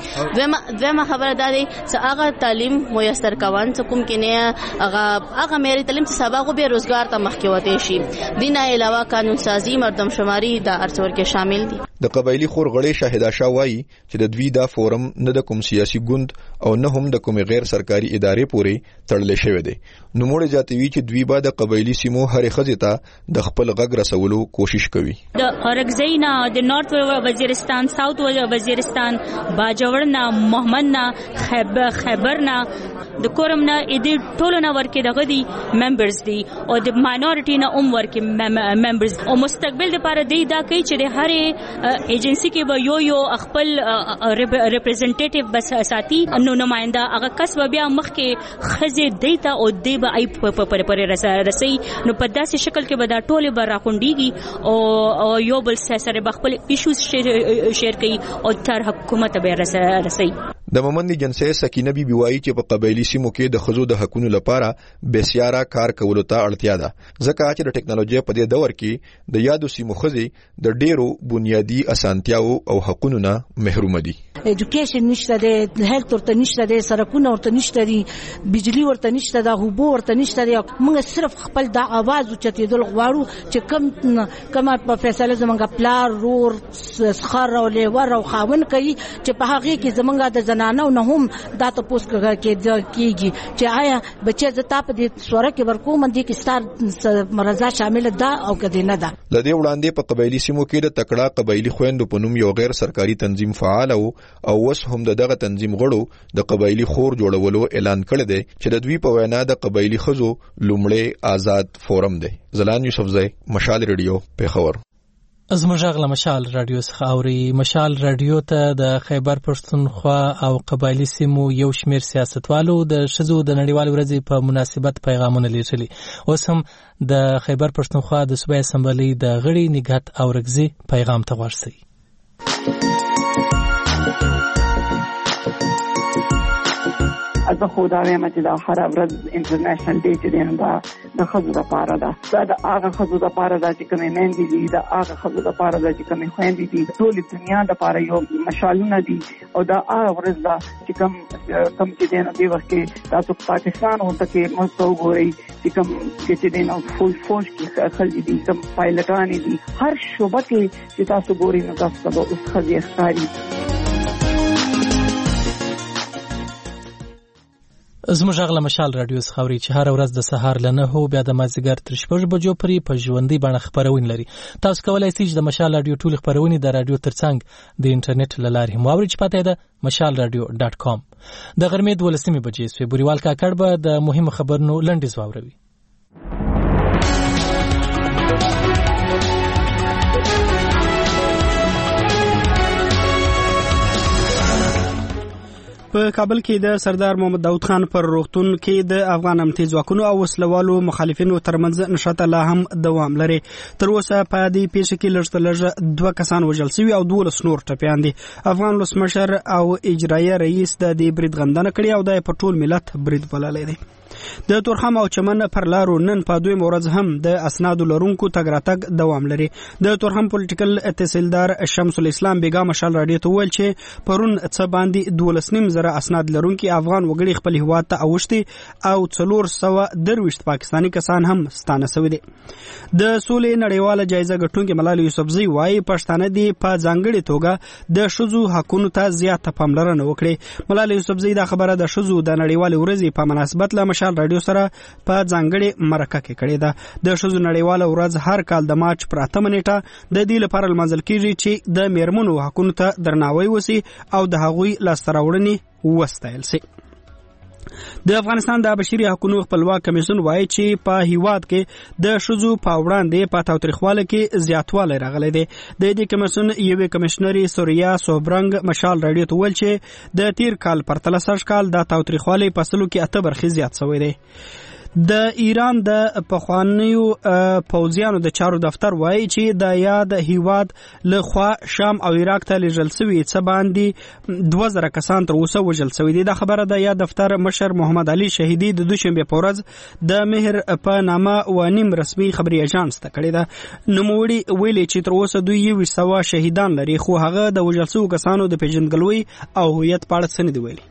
دویمه خبره دا دی چې هغه تعلیم میسر کوان چې کوم کې نه هغه معیاري تعلیم چې سبا به روزګار ته مخکې وته شي. دینه علاوه قانون سازی مردم شماري دا ارڅور کې شامل دي. د قبایلی خور غړي شاهدا شاه وایي چې د دوی دا فورم نه د کوم سیاسي ګوند او نه هم د کوم غیر سرکاري ادارې پورې تړل شوی دی. نو موږ جاتوي چې دوی به د قبایلی سیمو هرې ښځې ته د خپل غږ رسولو کوشش کوي. د اورګزینا د نارث وزیرستان ساوث وزیرستان باجوړنا محمدنا خیبرنا د کورمنا د ټولنا ورکه دغه دي ممبرز دي او د ماینورټي نه ورکه ممبرز او مستقبل لپاره دی دا کوي چې د هرې ایجنسی کې به یو خپل ریپرزنټیټیو بس ساتي نو نمائنده هغه کس بیا مخ کې خزه دیتا او دی به ای پر رسي نو په داسې شکل کې به دا ټوله به راخونډيږي او یو بل سره به خپل ایشوز شیر کوي او تر حکومت به رسي. د مومندی جنسه سکینه بی وایي چې په قبایلی سیمو کې د خزو د حقونو لپاره بسیاره کار کولو ته اړتیا ده ځکه چې د ټکنالوژي په دې دور کې د یادو سیمو خزې د ډیرو بنیادی اسانتیاو او حقونو نه محروم دي. ایجوکیشن نشته ده، هیلث ورته نشته ده، سرکونه ورته نشته دي، بجلی ورته نشته ده، هوبو ورته نشته ده. موږ صرف خپل د आवाज اوچتېدل غواړو چې کومه په فیصله زمونږ پلار رور سخر او لیور او خاون کوي چې په هغه کې زمونږ د زنانو نه هم دا تاسو کېږي چې آیا بچي زتا په دې سوره کې ورکوم دي کې ستار مرزا شامل ده او کدی نه ده. لدې وړاندې په قبایلی سیمو کې د تکړه قبایلی خويندو په نوم یو غیر سرکاري تنظیم فعال او وس هم دغه تنظیم غړو د قبایلی خور جوړولو اعلان کړی دی چې د دوی په وینا د قبایلی خزو لومړی آزاد فورم دی. زلان یوسفزی، مشال ریډیو، پیښور. از مجاغله مشال رادیو څخه اوري. مشال رادیو ته د خیبر پښتونخوا او قبایلی سیمو یو شمیر سیاستوالو د شذو د نړیوال ورځې په مناسبت پیغامونه لیږلي. اوس هم د خیبر پښتونخوا د صوبایي اسمبلی د غړي نګهت اورګزي پیغام ته ورسي. زه خو دا وایم چې دا هر ورځ انټرنیشنل ډے چې دی نو دا د ښځو لپاره ده، دا د هغه ښځو لپاره ده چې کومې میندې دي، د هغه ښځو لپاره ده چې کومې خویندې دي، ټولې دنیا لپاره یو مشالونه دي او دا هغه ورځ ده چې کوم چې دی نو دې وخت کې تاسو پاکستان ورته کې موږ ته وګورئ چې کوم چې دی نو فوج کې ښځې دي، کوم پایلټانې دي، هر شعبه کې چې تاسو ګورئ نو تاسو ته به اوس ښځې ښکاري. زموږ غږ مشال رادیو څخه اوري چې هر ورځ د سهار له 9 بیا د مازدیګر تر 6 بجو پورې په ژوندۍ بڼه خبرونه لري. تاسو کولای شئ چې د مشال رادیو ټول خبرونه د رادیو ترڅنګ د انټرنیټ له لارې هم واورئ چې پته ده mashalradio.com. د غرمې 12 بجې سوی بوريوال کاکړ به د مهمو خبرونو لنډیز واوروي. په کابل کې د سردار محمد داود خان پر روغتون کې د افغان امنیتي ځواکونو او وسلوالو مخالفینو ترمنځ نښته لا هم دوام لري. تر اوسه په دې پیښه کې لږ 2 کسان وژل شوي او 12 نور ټپیان دي. افغان ولسمشر او اجرایه رئیس د دې برید غندنه کړې او د په ټول ملت برید بللی دی. د تورخم او چمن پر لارو نن په دوی مورز هم د اسناد لرونکو تګ راتګ دوام لري. د تورخم پولیټیکل تحصیلدار شمس الاسلام بیگا مشال رادیو ته ویل چې پرون څه باندې 12.5 اسناد لرونکي افغان وګړي خپل هیواد ته اوښتي او 423 پاکستانی کسان هم ستانه شوي دي. د سولې نړیواله جایزه ګټونکي ملالۍ یوسفزۍ وايي پښتانه دي په ځانګړې توګه د ښځو حقونو ته زیاته پاملرنه وکړي. ملالۍ یوسفزۍ دا خبره د ښځو د نړیوالې ورځې په مناسبت له مشال رادیو سره په ځانګړې مرکه کې کړې ده. د ښځو نړیواله ورځ هر کال د مارچ پر 8 نیټه د دې لپاره لمانځل کیږي چې د میرمنو حقونو ته درناوی وشي او د هغوی لاسته راوړنې وستایل شي. د افغانستان د بشري حقوقو خپلواک کمیسیون وایي چې په هیواد کې د ښځو په وړاندې په تاوتریخوالي کې زیاتوالی راغلی دی. د دې کمیسیون یوې کمشنري سوریا سوبرنګ مشال رادیو ته ویل چې د تیر کال پرتله سږ کال د تاوتریخوالي په سلو کې 8 برخې زیات شوی دی. د ایران د پخوانیو پوځیانو د چارو دفتر وایي چې د یاد هیواد له خوا شام او عراق ته لیږل شوي څه باندې 2000 کسان تر اوسه وژل شوي دي. دا خبره د یاد دفتر مشر محمد علي شهیدي د دوشنبه په ورځ د مهر په نامه و نیم رسمي خبري اژانس ته کړې ده. نوموړي ویلي چې تر اوسه دوی 100 شهیدان لري خو هغه د وژل شوو کسانو د پیژندګلوي او هویت په اړه څه نه دی ویلي.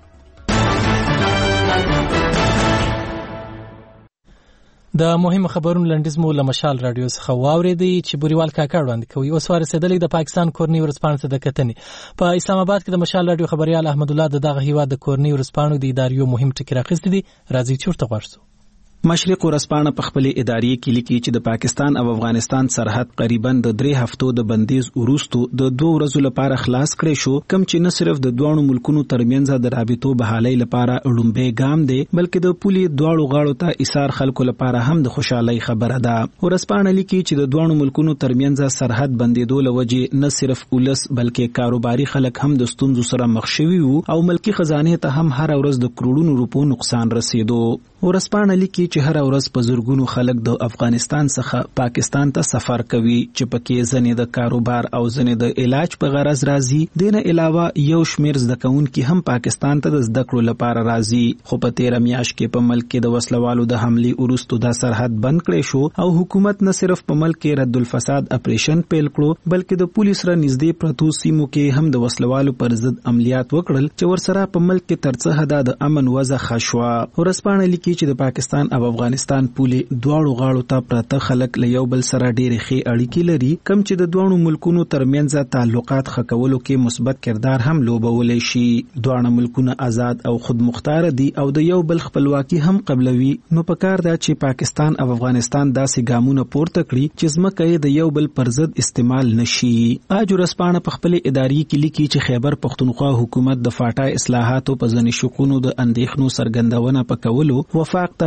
د مهمو خبرونو لنډیز مو له مشال رادیو څخه واورېدی چې بوريوال کاکړ وړاندې کوي. اوس ورسېدلې د پاکستان کورنۍ ورځپاڼې ته د کتنې. په اسلام آباد کې د مشال رادیو خبريال احمد الله دغه هیواد د کورنۍ ورځپاڼو د ادارې مهم ټکی راخستی دي. راځي چورته غواړو. مشرق ورځپاڼه په خپل ادارې کې لیکي چې د پاکستان او افغانستان سرحد قریبا د 3 هفتو د بندیز وروسته د 2 ورځو لپاره خلاص کړي شو، کوم چې نه صرف د دوه ملکونو ترمنځ د رابطو بحالۍ لپاره لومبه ګام دی بلکې د پولي دوه غاړو ته ایثار خلکو لپاره هم د خوشحالي خبره ده. ورځپاڼه لیکي چې د دوه ملکونو ترمنځ سرحد بندیدو لوجه نه صرف ولس بلکې کاروباري خلک هم د ستونزو سره مخ شوي وو او ملکی خزانه ته هم هر ورځ د کروڑونو روپو نقصان رسیدو. ورځپاڼه لیکي چې هر ورځ په زرګونو خلک د افغانستان څخه پاکستان ته سفر کوي چې پکې ځنې د کاروبار او ځنې د علاج په غرض راځي. دینه علاوه یو شمیر زده کوونکي هم پاکستان ته د زده کړو لپاره راځي. خو په 13 میاشت کې په ملک کې د وسلوالو د حملې وروسته د سرحد بند کړي شو او حکومت نه صرف په ملک کې رد الفساد اپریشن پیل کړو بلکې د پولیس سره نږدې پرتو سیمو کې هم د وسلوالو پر ضد عملیات وکړل چې ورسره په ملک کې ترڅه حد د امن وضع خښوا. ورځپاڼه لیکي چې د پاکستان او افغانستان پولي دواړو غاړو ته پراته خلک له یو بل سره ډېرې ښې اړیکې لري، کم چې د دوه ملکونو ترمنځ تعلقات ښه کولو کې مثبت کردار هم لوبولی شي. دوه ملکونه آزاد او خودمختار دي او د یو بل خپلواکي هم قبلوي، نو پکار ده چې پاکستان او افغانستان داسې ګامونه پورته کړي چې ځمکه یې د یو بل پر ضد استعمال نشي. اج ورځپاڼه په خپل ادارې کې لیکي چې خیبر پښتونخوا حکومت د فاټا اصلاحاتو په ځنې شقونو د اندېښنو څرګندونه پکولو وفاق ته په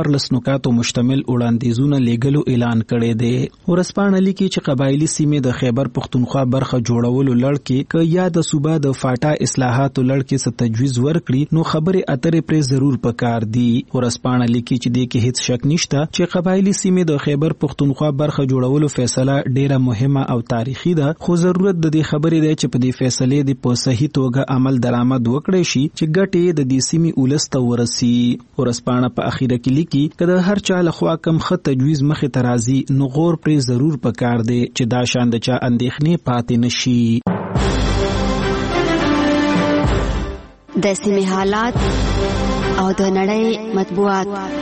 14 نکاتو مشتمل وړاندیزونه لیږلو اعلان کړی دی. ورسپانه لیکي چې قبایلی سیمې د خیبر پختونخوا برخه جوړولو لړ کې ک یا د صوبه د فاټا اصلاحاتو لړ کې څه تجویز ورکړي نو خبره اترې پر ضرور پکار دی. ورسپانه لیکي چې د کې هیڅ شک نشته چې قبایلی سیمې د خیبر پختونخوا برخه جوړولو فیصله ډیره مهمه او تاریخي ده، خو ضرورت د دې خبرې دی چې په دې فیصله د په صحیح توګه عمل درآمد وکړي شي چې ګټې د دې سیمې ولسته ورسي. ورسپانه په اخیره کې لیکي کله هر چا لخوا کم خط تجویز مخې ترازی نو غور پر ضرور پکار دی چې دا شان د چا اندېښنې پاتې نشي. د سیمې حالات او د نړۍ مطبوعات.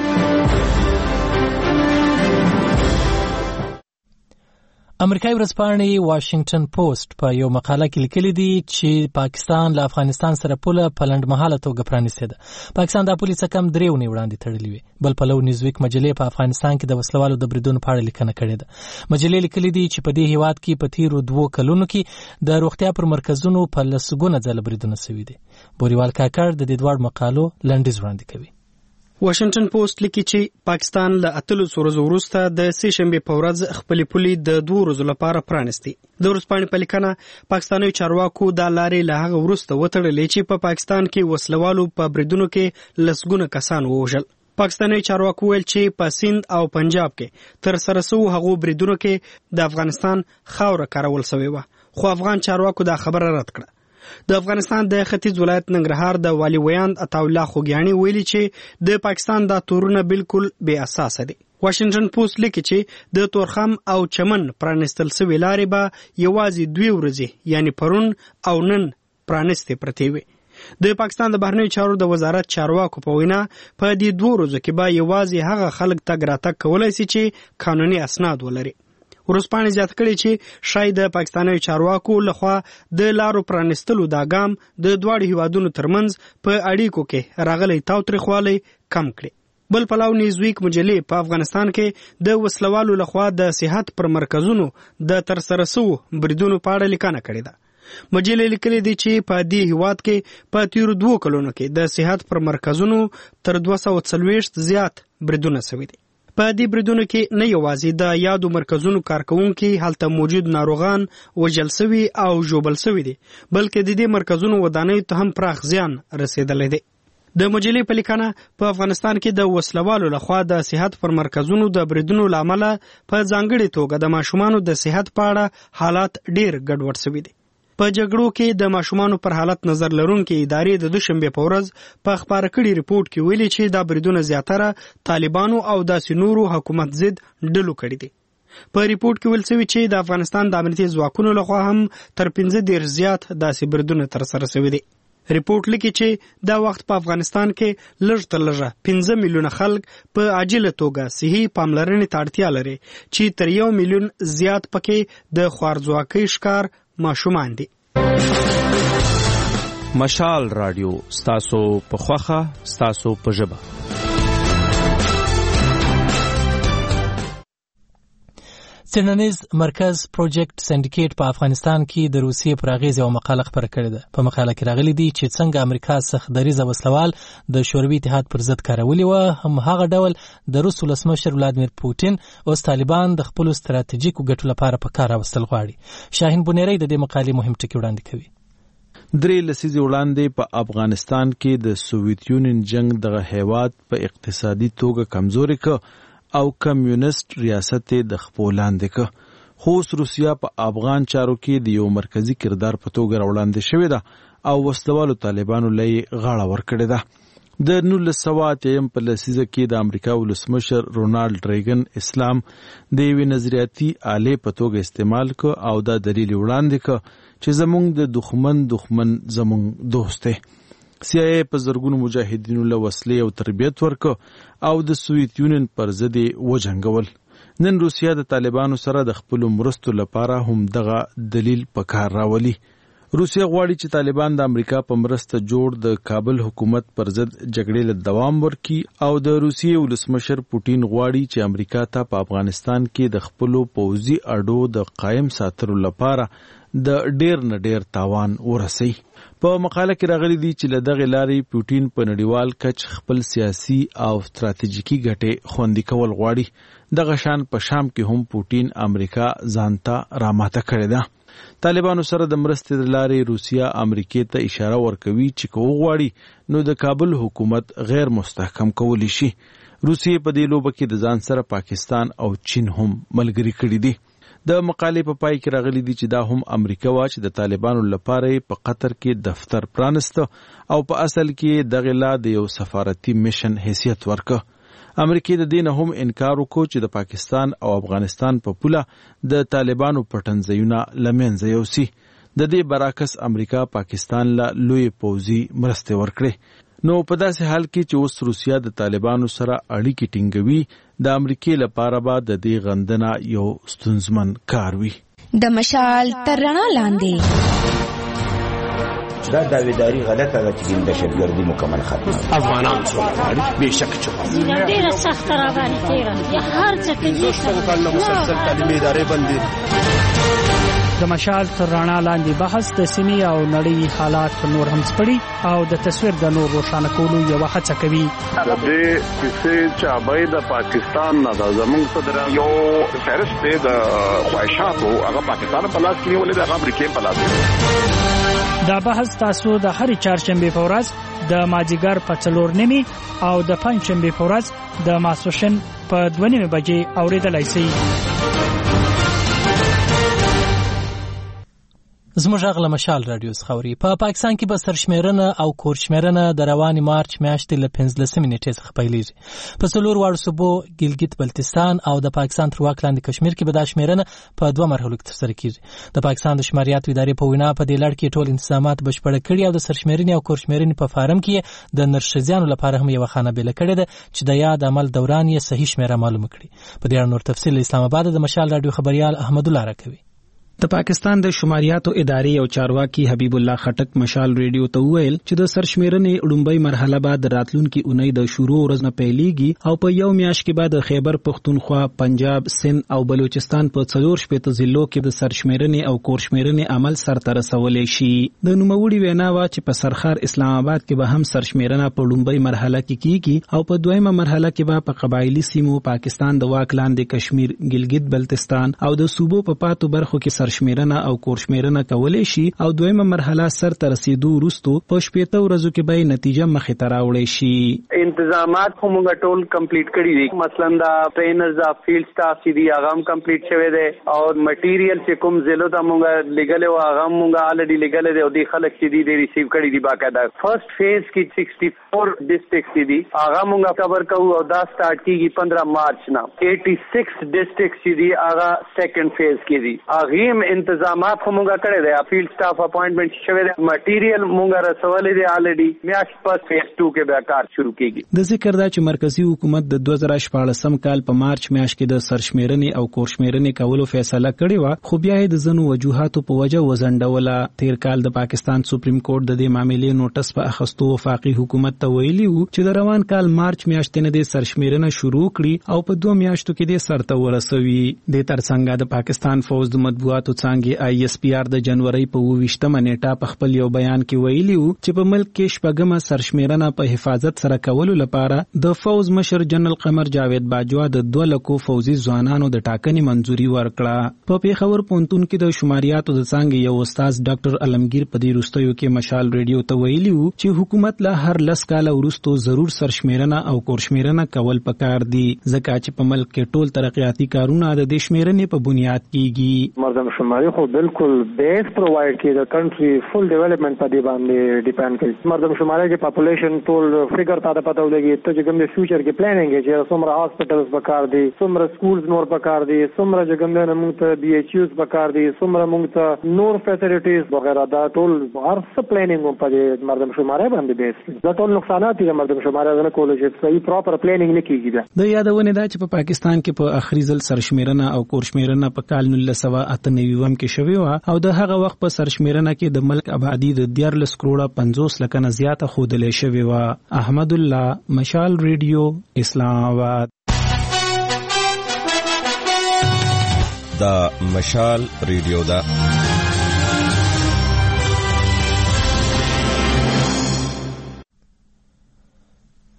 امریکایي ورځپاڼې واشنگټن پوسټ په یو مقاله کې لیکلي دي چې پاکستان له افغانستان سره پوله په لنډمهاله توګه پرانیستې ده. پاکستان دا پوله څه کم 3 اونۍ وړاندې تړلې وي. بل پلو نیوزویک مجلې په افغانستان کې د وسلوالو د بریدونو په اړه لیکنه کړې ده. مجلې لیکلي دي چې په دې هیواد کې په تیرو 2 کلونو کې د روغتیا پر مرکزونو په لسګونه ځله بریدونه شوي دي. بوریوال کاکړ د دې دوه مقالو لنډیز وړاندې کوي. واشنگټن پوسټ لیکي چې پاکستان له 8 ورځو وروسته د سه شنبه په ورځ خپل پولي د 2 ورځو لپاره پرانیستي. د ورځپاڼې په لیکنه پاکستاني چارواکو دا لارې له هغه وروسته وتړلې چې په پاکستان کې وسلوالو په بریدونو کې لسګونه کسان ووژل. پاکستاني چارواکو ویل چې په سند او پنجاب کې تر سره سو هغه بریدونو کې د افغانستان خاوره کارول شوی و، خو افغان چارواکو دا خبره رد کړه. د افغانستان د ختیځ ولایت ننګرهار د والی ویاند عطاالله خوګیانی ویلي چې د پاکستان دا تورونه بالکل بے اساس دي. واشنگټن پوسټ لیکي چې د تورخم او چمن پرانستل سوي لارې به یوازې 2 ورځې یعنی پرون او نن پرانستې پرتې وي. د پاکستان د بهرنیو چارو د وزارت چارواکو په وینا په دې 2 ورځو کې به یوازې هغه خلک تګ راتګ کولای شي چې قانوني اسناد ولري. ورسپانې زیات کړي چې شاید د پاکستاني چارواکو لخوا د لارو پرانستلو دا ګام د دواړو هیوادونو ترمنځ په اړیکو کې راغلی تاوتریخوالی کم کړي. بل پلو نیوزویک مجلې په افغانستان کې د وسلوالو لخوا د صحت پر مرکزونو د تر سره سو بریدونو په اړه لیکنه کړې ده. مجلې لیکلي دي چې په دې هیواد کې په تیرو 2 کلونو کې د صحت پر مرکزونو تر 240 زیات بریدونه شوي دي. په دې بریدونو کې نه یوازې د یادو مرکزونو کارکونکي هلته موجود ناروغان وژل شوي او ژوبل شوي دي، بلکې د دې مرکزونو ودانیو ته هم پراخ زیان رسیدلی دی. د مجلې په لیکنه په افغانستان کې د وسلوالو لخوا د صحت پر مرکزونو د بریدونو له امله په ځانګړې توګه د ماشومانو د صحت په اړه حالات ډیر ګډوډ شوي دي. په جګړو کې د ماشومانو پر حالت نظر لرونکي ادارې د دوشنبه په ورځ په خبره کړي ریپورت کې ویلي چې دا بریدونه زیاتره طالبانو او داسې نورو حکومت ضد ډلو کړي دي. په ریپورت کې ویل شوی چې د افغانستان د امنیتي ځواکونو لخوا هم تر 15 زیات داسې بریدونه ترسره شوي دي. ریپورت لیکي چې دا وخت په افغانستان کې لږ تر لږه 15 میلیونه خلک په عاجله توګه صحي پاملرنې ته اړتیا لري چې تر 1 میلیون زیات پکې د خوارځواکۍ ښکار ماشومان دي. مشال رادیو ستاسو په خوخه ستاسو په ژبه. څېړنیز مرکز پروجیکټ سندیکیټ په افغانستان کې د روسیې پر اغیز یو مقاله خپره کړې ده. په مقاله کې راغلي دي چې څنګه امریکا سخت دریځه وسلوال د شوروي اتحاد پر ضد کارولي و، هم هغه ډول د روس ولسمشر ولادیمیر پوتین اوس طالبان د خپل ستراتیژیکو ګټو لپاره په کار راوستل غواړي. شاهین بونیری د دې مقالې مهم ټکي وړاندې کوي. 3 لسیزې وړاندې په افغانستان کې د سوویت یونین جنگ دغه هیواد په اقتصادي توګه کمزوري ک او کمیونست ریاست د خپولاندې ک، خو روسیا په افغان چارو کې د یو مرکزی کردار په توګه راوړاندې شوې ده او وسلوالو طالبانو لې غاړه ورکړې ده. د 1980 په لسیزه کې د امریکا ولسمشر رونالد ریګن اسلام د یوې نظریاتي آلې په توګه استعمال ک او دا دلیل وړاندې ک چې زمونږ د دښمن زمونږ دوست دی. CIA په زرګونو مجاهدینو له وسلې او تربیت ورک او د سوویت یونین پر ضد وجنګول. نن روسیا د طالبانو سره د خپل مرستو لپاره هم دغه دلیل په کار راولي. روسیا غواړي چې طالبان د امریکا په مرسته جوړ د کابل حکومت پر ضد جګړې له دوام ورکړي او د روسیې ولسمشر پوتین غواړي چې امریکا ته په افغانستان کې د خپل پوځي اډو د قائم ساتلو لپاره د ډیر نه ډیر تاوان ورسي. په مقاله کې راغلي دي چې له دغه لارې پوټین په نړیوال کچ خپل سیاسي او ستراتیژیکي ګټې خوندي کول غواړي. دغه شان په شام کې هم پوټین امریکا ځانته راماته کړې ده. طالبانو سره د مرستې د لارې روسیا امریکې ته اشاره ورکوي چې که وغواړي نو د کابل حکومت غیر مستحکم کولی شي. روسیې په دې لوبه کې د ځان سره پاکستان او چین هم ملګري کړي دي. د مقالې په پای کې راغلي دي چې دا هم امریکا وا چې د طالبانو لپاره په قطر کې دفتر پرانسته او په اصل کې دغه لا د یو سفارتي میشن حیثیت ورکه. امریکا د دین هم انکار وکړ چې د پاکستان او افغانستان په پوله د طالبانو پټنځایونه لمنځه یوسي. د دې برعکس امریکا پاکستان له لوی پوځي مرستې ورکړي. نو په داسې حال کې چې اوس روسیا د طالبانو سره اړیکې ټینګوي د امریکا لپاره به د دې غندنه یو ستونزمن کار وي. د مشال تر رڼا لاندې دا داویداری غلطه ده چې د دهشتګردي مکمل ختمه افغانان څومره به شک چې ډیره سخت راغلي تیرا یا هر څه کې کله مسلسل تعلیمي ادارې بندي. د مشال تر رڼا لاندې بحث د سیمې او نړۍ حالات نور هم سپړي او د تصویر د نور روښانه کولو یو هڅه کوي. د دې کیسې چې ابای د پاکستان نه د زمونږ صدر یو فهرست د خواهشاتو هغه پاکستان په لاس کې ولې د امریکا په لاس کې. دا بحث تاسو د هر چهارشنبه په ورځ د مازیګر په 4:30 او د پنځشنبه په ورځ د ماسوشن په 2:30 بجې اوریدلای شئ. زموږ غږ مشال رادیو خوري. په پاکستان کې به سرشمیرنه او کورشمیرنه د رواني مارچ میاشتې له 15 نیټې څخه پیلېږي. په څلور واړو صوبو ګلګت بلتستان او د پاکستان تر واک لاندې کشمیر کې به دا شمیرنه په 2 مرحلو کې ترسره کیږي. د پاکستان د شماریاتو ادارې په وینا په دې لړ کې ټول انتظامات بشپړ کړي او د سرشمیرنې او کورشمیرنې په فارم کې د نرشزیانو لپاره هم یو خانه بیل کړي ده چې د یاد عمل دوران یې صحیح شمیره معلوم کړي. په دې اړه نور تفصیل اسلام آباد د مشال رادیو خبريال احمد الله راکوي. د پاکستان د شماریاتو ادارې او چارواکي حبیب الله خټک مشال ریډیو ته وویل چې د سرشمیرنې لومړی مرحله بعد راتلونکي اونۍ د شروع ورځ نه پیلېږي او په یو میاشت کې بعد خیبر پختونخوا، پنجاب، سند او بلوچستان په 4 ضلعو کې د سرشمیرنې او کورشمیرنې عمل سرته رسولی شي. د نوموړي وینا وا چې په سرخار اسلام آباد کې به هم سرشمیرنه په لومړی مرحله کې کیږي او په دویمه مرحله کې به په قبایلی سیمو پاکستان د واک لاندې کشمیر، ګلګت بلتستان او د صوبو په پاتو برخو کې سرشمیرنه او کورشمیرنه کولای شي او دویمه مرحله سر ته رسیدو وروسته په 70 ورځو کې به نتیجه مخې ته راوړی شي. انتظامات هم موږ ټول کمپلیټ کړی دي. مثلا دا ټرینرز دا فیلډ سټاف چې دی هغه هم کمپلیټ شوی دی او مټیریل چې کوم ضلع ته موږ لګل او هغه موږ الریډي لګل دي او د خلک چې دی ریسیو کړی دي. باقاعده فرست فیز کې 64 ډسټرکټس دي هغه موږ کور کوو او دا سٹارټ کیږي 15 مارچ نه. 86 ډسټرکټس چې دی هغه سیکنډ فیز کې دي. هغه انتظامات همغه کړی دی. فیلډ سټاف اپاینټمنټ شوی دی. مټیریل مونږه رسولې دی الریډي. میاشت پس فیز 2 کې به کار شروع کیږي. د ذکر دا چې مرکزی حکومت د 2014 کال په مارچ میاشت کې د سرشمیرنې او کورشمیرنې کولو فیصله کړې و خو بیا د زنو وجوهاتو په وجه وزندوله. تیر کال د پاکستان سپریم کورټ د دې معاملې نوټس په اخستو وفاقي حکومت ته ویلي و چې د روان کال مارچ میاشتې نه د سرشمیرنه شروع کړي او په 2 میاشتو کې د سرته ورسوي. د ترڅنګ د پاکستان فوج د مطبوعاتو څانګې ISPR د جنوري په 28 نیټه په خپل یو بیان کې ویلي و چې په ملک کې شپږمه سرشمیرنه په حفاظت سره کولو لپاره د فوج مشر جنرال قمر جاوید باجوا د 2 لکو فوجي ځوانانو د ټاکنې منځوري ورکړه. په پیښور پونتون کې د شماریاتو د څانګې یو استاد ډاکټر علمگیر په دې وروستیو کې مشال ریډیو ته ویلي و چې حکومت له هر 10 کاله وروسته ضرور سرشمیرنه او کورشمیرنه کول پکار دي ځکه چې په ملک کې ټول ترقیاتي کارونه د دې شمیرنې په بنیاد کیږي. مردم شماري خو بالکل بیس پرووایډ کی د کنټری فل ډیولپمنٹ په دې باندې ډیپند کوي. مردم شماري کې پاپولیشن ټول فګر تا د پته ولګي ته چې کوم د فیوچر کې پلانینګ چې څومره هاسپټلز پکار دي، څومره سکولز نور پکار دي، څومره چې کوم د موږ ته BHUs پکار دي، څومره موږ ته نور فیسیلیټیز وغیرہ دا ټول هر څه پلانینګ په دې مردم شماري باندې بیس. دا ټول نقصانات دي مردم شماري نه کولای شي صحیح پراپر پلانینګ نه کیږي. د یادونه دا چې په پاکستان کې په اخري ځل سرشمیرنه او کورشمیرنه په کال 1998 کې شوی و او د هغه وخت په سرشمیرنه کې د ملک آبادی د 14 کروڑه 50 لک نه زیاته خودلې شوی و. احمد الله، مشال ریډیو، اسلام آباد. دا مشال ریډیو دا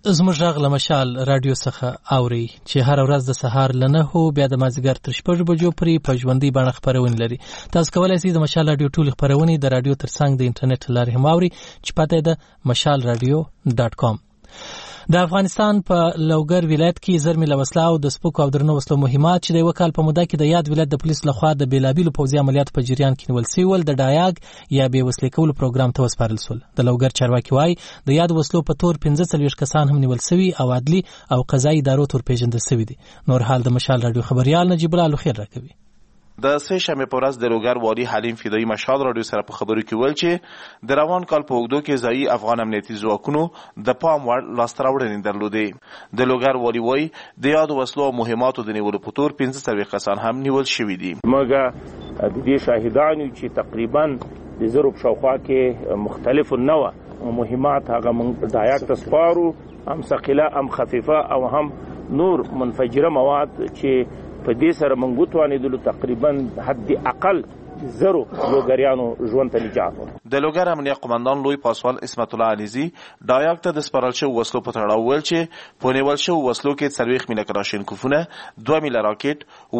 زموږ غږ له مشال رادیو څخه اوري چې هر ورځ د سهار له 9 بیا د مازدیګر تر 6 بجو پورې په ژوندۍ بڼه خپرونه لري. تاسو کولی شئ د مشال رادیو ټول خپرونې د رادیو ترڅنګ د انټرنیټ لارې هم اوري چې پته ده mashalradio.com. د افغانستان په لوګر ولایت کې زرمې له وسلو او د سپکو او درنو وسلو مهمات چې د وکال په موده کې د یاد ولایت د پولیس لخوا د بیلابیلو پوځي عملیاتو په جریان کې نیول شوي ول د ډایاګ یا بې وسلې کولو پروګرام ته وسپارل شول. د لوګر چارواکي وایي د یاد وسلو په تور 45 کسان هم نیول شوي او عدلي او قضایي ادارو تور پیژندل شوي دي. نور حال د مشال رادیو خبريال نجیب الله خیر راکوي. د سه شنبه په ورځ د لوګر والي حلیم فدایي مشال رادیو سره په خبرو کې ویل چې د روان کال په اوږدو کې ځایي افغان امنیتي ځواکونو د پام وړ لاسته راوړنې درلودې. د لوګر والي وایي د یادو وسلو او مهماتو د نیولو په تور 15 کسان هم نیول شوي دي. موږ د دې شاهدانو چې تقریبا د زرو په شاوخوا کې مختلف نوع مهمات هغه موږ ډایاګ ته سپارو، هم ثقيله هم خفيفه او هم نور منفجره مواد چې په دې سره موږ وتوانېدلو تقریبا حد اقل زرو لوګریانو ژوند ته نجات ورکړي. د لوګر امنیه قومندان لوی پاسوال اسمت الله علیزي ډایاګ ته د سپارل شوو وسلو په تړاو ویل چې په نیول شوو وسلو کې 40 میله کلاشینکوفونه، 2 میله راکټ،